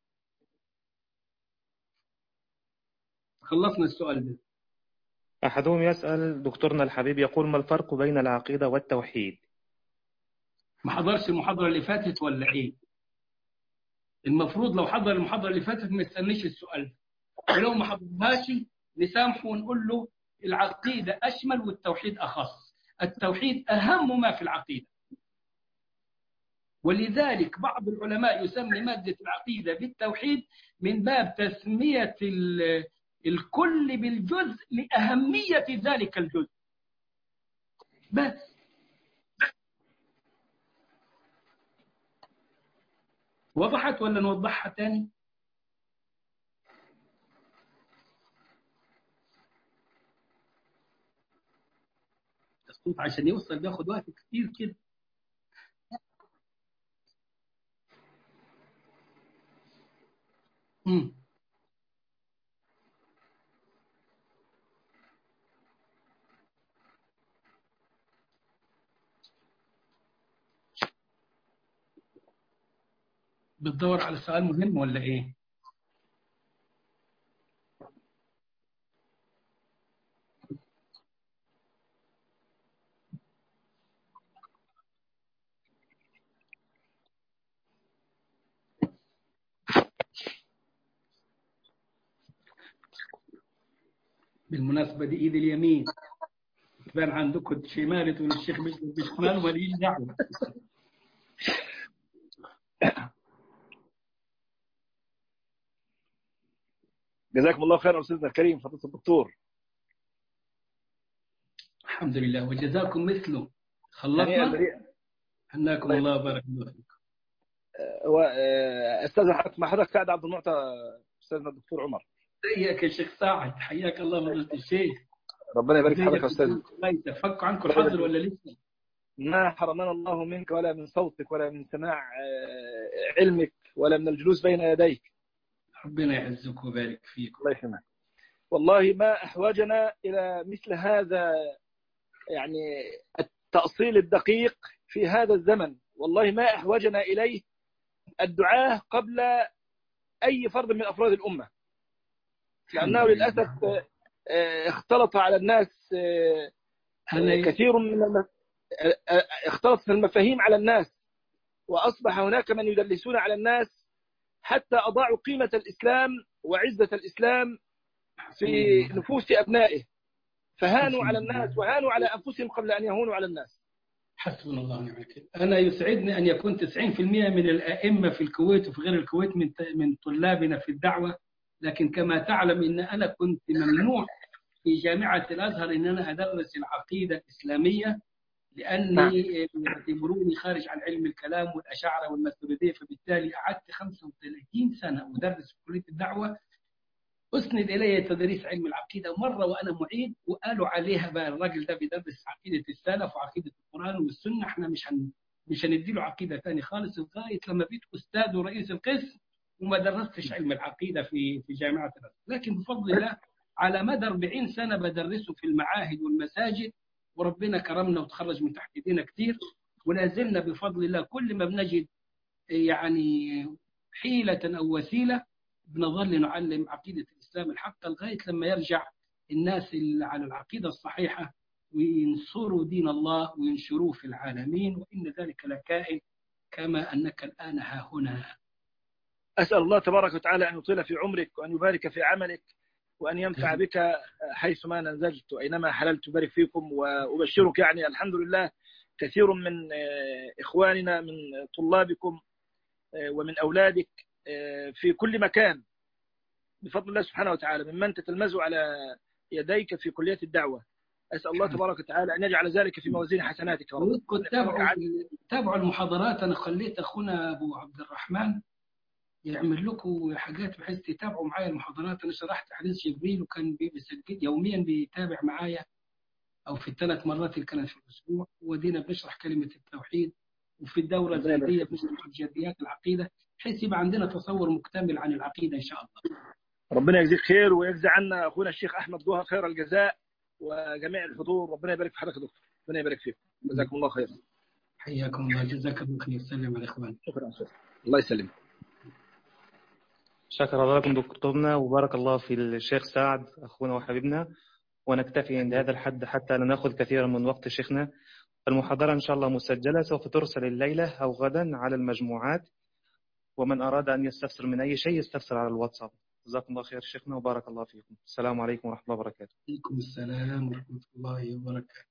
خلصنا السؤال ده. أحدهم يسأل دكتورنا الحبيب يقول ما الفرق بين العقيدة والتوحيد؟ ما حضرش المحاضرة اللي فاتت ولا إيه؟ المفروض لو حضر المحاضرة اللي فاتت ما يستنيش السؤال، ولو ما حضرهاش نسامحه ونقول له العقيدة أشمل والتوحيد أخص. التوحيد أهم ما في العقيدة، ولذلك بعض العلماء يسمي مادة العقيدة بالتوحيد من باب تسمية الكل بالجزء لأهمية ذلك الجزء. بس وضحت ولا نوضحها تاني؟ الصوت عشان يوصل بياخد وقت كتير كده. امم بتدور على سؤال مهم ولا ايه؟ بالمناسبة دي ايد اليمين، تبان عندكم شمالة تقول الشيخ مش بشمال وماليش دعوة. جزاكم الله خيرا أستاذنا الكريم فضيلة الدكتور. الحمد لله وجزاكم مثله. خلصنا؟ حناكم الله وبارك الله فيكم. أستاذ مع حضرتك سعد عبد المعطى أستاذنا الدكتور عمر. حياك يا شيخ سعد، حياك الله فضيلة الشيخ. ربنا يبارك في حضرتك يا أستاذ. فكوا عنكم الحظر ولا لسه؟ ما حرمنا الله منك ولا من صوتك ولا من سماع علمك ولا من الجلوس بين يديك. ربنا يعزك ويبارك فيك. الله يسلمك. والله ما أحوجنا إلى مثل هذا، يعني التأصيل الدقيق في هذا الزمن، والله ما أحوجنا إليه الدعاة قبل أي فرد من أفراد الأمة، لأنه للأسف اختلط على الناس كثير من الم... اختلطت المفاهيم على الناس، وأصبح هناك من يدلسون على الناس حتى أضاعوا قيمة الإسلام وعزة الإسلام في نفوس أبنائه، فهانوا على الناس وهانوا على أنفسهم قبل أن يهونوا على الناس. حسبنا الله ونعم الوكيل. أنا يسعدني أن يكون تسعين بالمئة من الأئمة في الكويت وفي غير الكويت من من طلابنا في الدعوة، لكن كما تعلم أن أنا كنت ممنوع في جامعة الأزهر أن أنا أدرس العقيدة الإسلامية، لأني يعتبروني خارج عن علم الكلام والأشاعرة والماتريدية، فبالتالي قعدت خمسة وثلاثين سنة أدرس في كلية الدعوة، أسند إلي تدريس علم العقيدة مرة وأنا معيد، وقالوا عليها بقى الراجل ده بيدرس عقيدة السلف وعقيدة القرآن والسنة، احنا مش هن مش هنديله عقيدة ثاني خالص، لغاية لما بقيت أستاذ ورئيس القسم وما درستش علم العقيدة في في جامعة الأزهر. لكن بفضل الله على مدى أربعين سنة بدرسه في المعاهد والمساجد، وربنا كرمنا وتخرج من تحت ايدينا كتير، ولا زلنا بفضل الله كل ما بنجد يعني حيلة أو وسيلة بنظل نعلم عقيدة الإسلام الحق لغاية لما يرجع الناس اللي على العقيدة الصحيحة وينصروا دين الله وينشروه في العالمين، وإن ذلك لكائن كما أنك الآن ها هنا. أسأل الله تبارك وتعالى أن يطيل في عمرك وأن يبارك في عملك وأن ينفع بك حيثما نزلت وأينما حللت. يبارك فيكم وأبشرك، يعني الحمد لله كثير من إخواننا من طلابكم ومن أولادك في كل مكان بفضل الله سبحانه وتعالى ممن تتلمذوا على يديك في كلية الدعوة. أسأل الله تبارك وتعالى أن يجعل ذلك في موازين حسناتك. تابعوا تابعوا المحاضرات. أنا خليت أخونا أبو عبد الرحمن يعمل لكم حاجات بحيث تتابعوا معايا المحاضرات. أنا شرحت حديث جبريل وكان بيسجل يوميا بيتابع معايا، أو في الثلاث مرات اللي كانت في الأسبوع، ودينا بنشرح كلمة التوحيد، وفي الدورة الزيدية بنشرح جديات العقيدة، بحيث يبقى عندنا تصور مكتمل عن العقيدة إن شاء الله. ربنا يجزيك خير ويجزي عنا أخونا الشيخ أحمد جوهر خير الجزاء وجميع الحضور. ربنا يبارك في حضرتك يا دكتور، ربنا يبارك فيكم، جزاكم الله خير. حياكم الله، جزاك الله خير. سلم على إخوانك. شكرا شكرا، الله يسلمك. شكرا لكم دكتورنا وبارك الله في الشيخ سعد أخونا وحبيبنا، ونكتفي عند هذا الحد حتى لا نأخذ كثيرا من وقت شيخنا. المحاضرة إن شاء الله مسجلة سوف ترسل الليلة أو غدا على المجموعات، ومن أراد أن يستفسر من أي شيء يستفسر على الواتساب. جزاكم الله خير شيخنا وبارك الله فيكم. السلام عليكم ورحمة الله وبركاته. وعليكم السلام ورحمة الله وبركاته.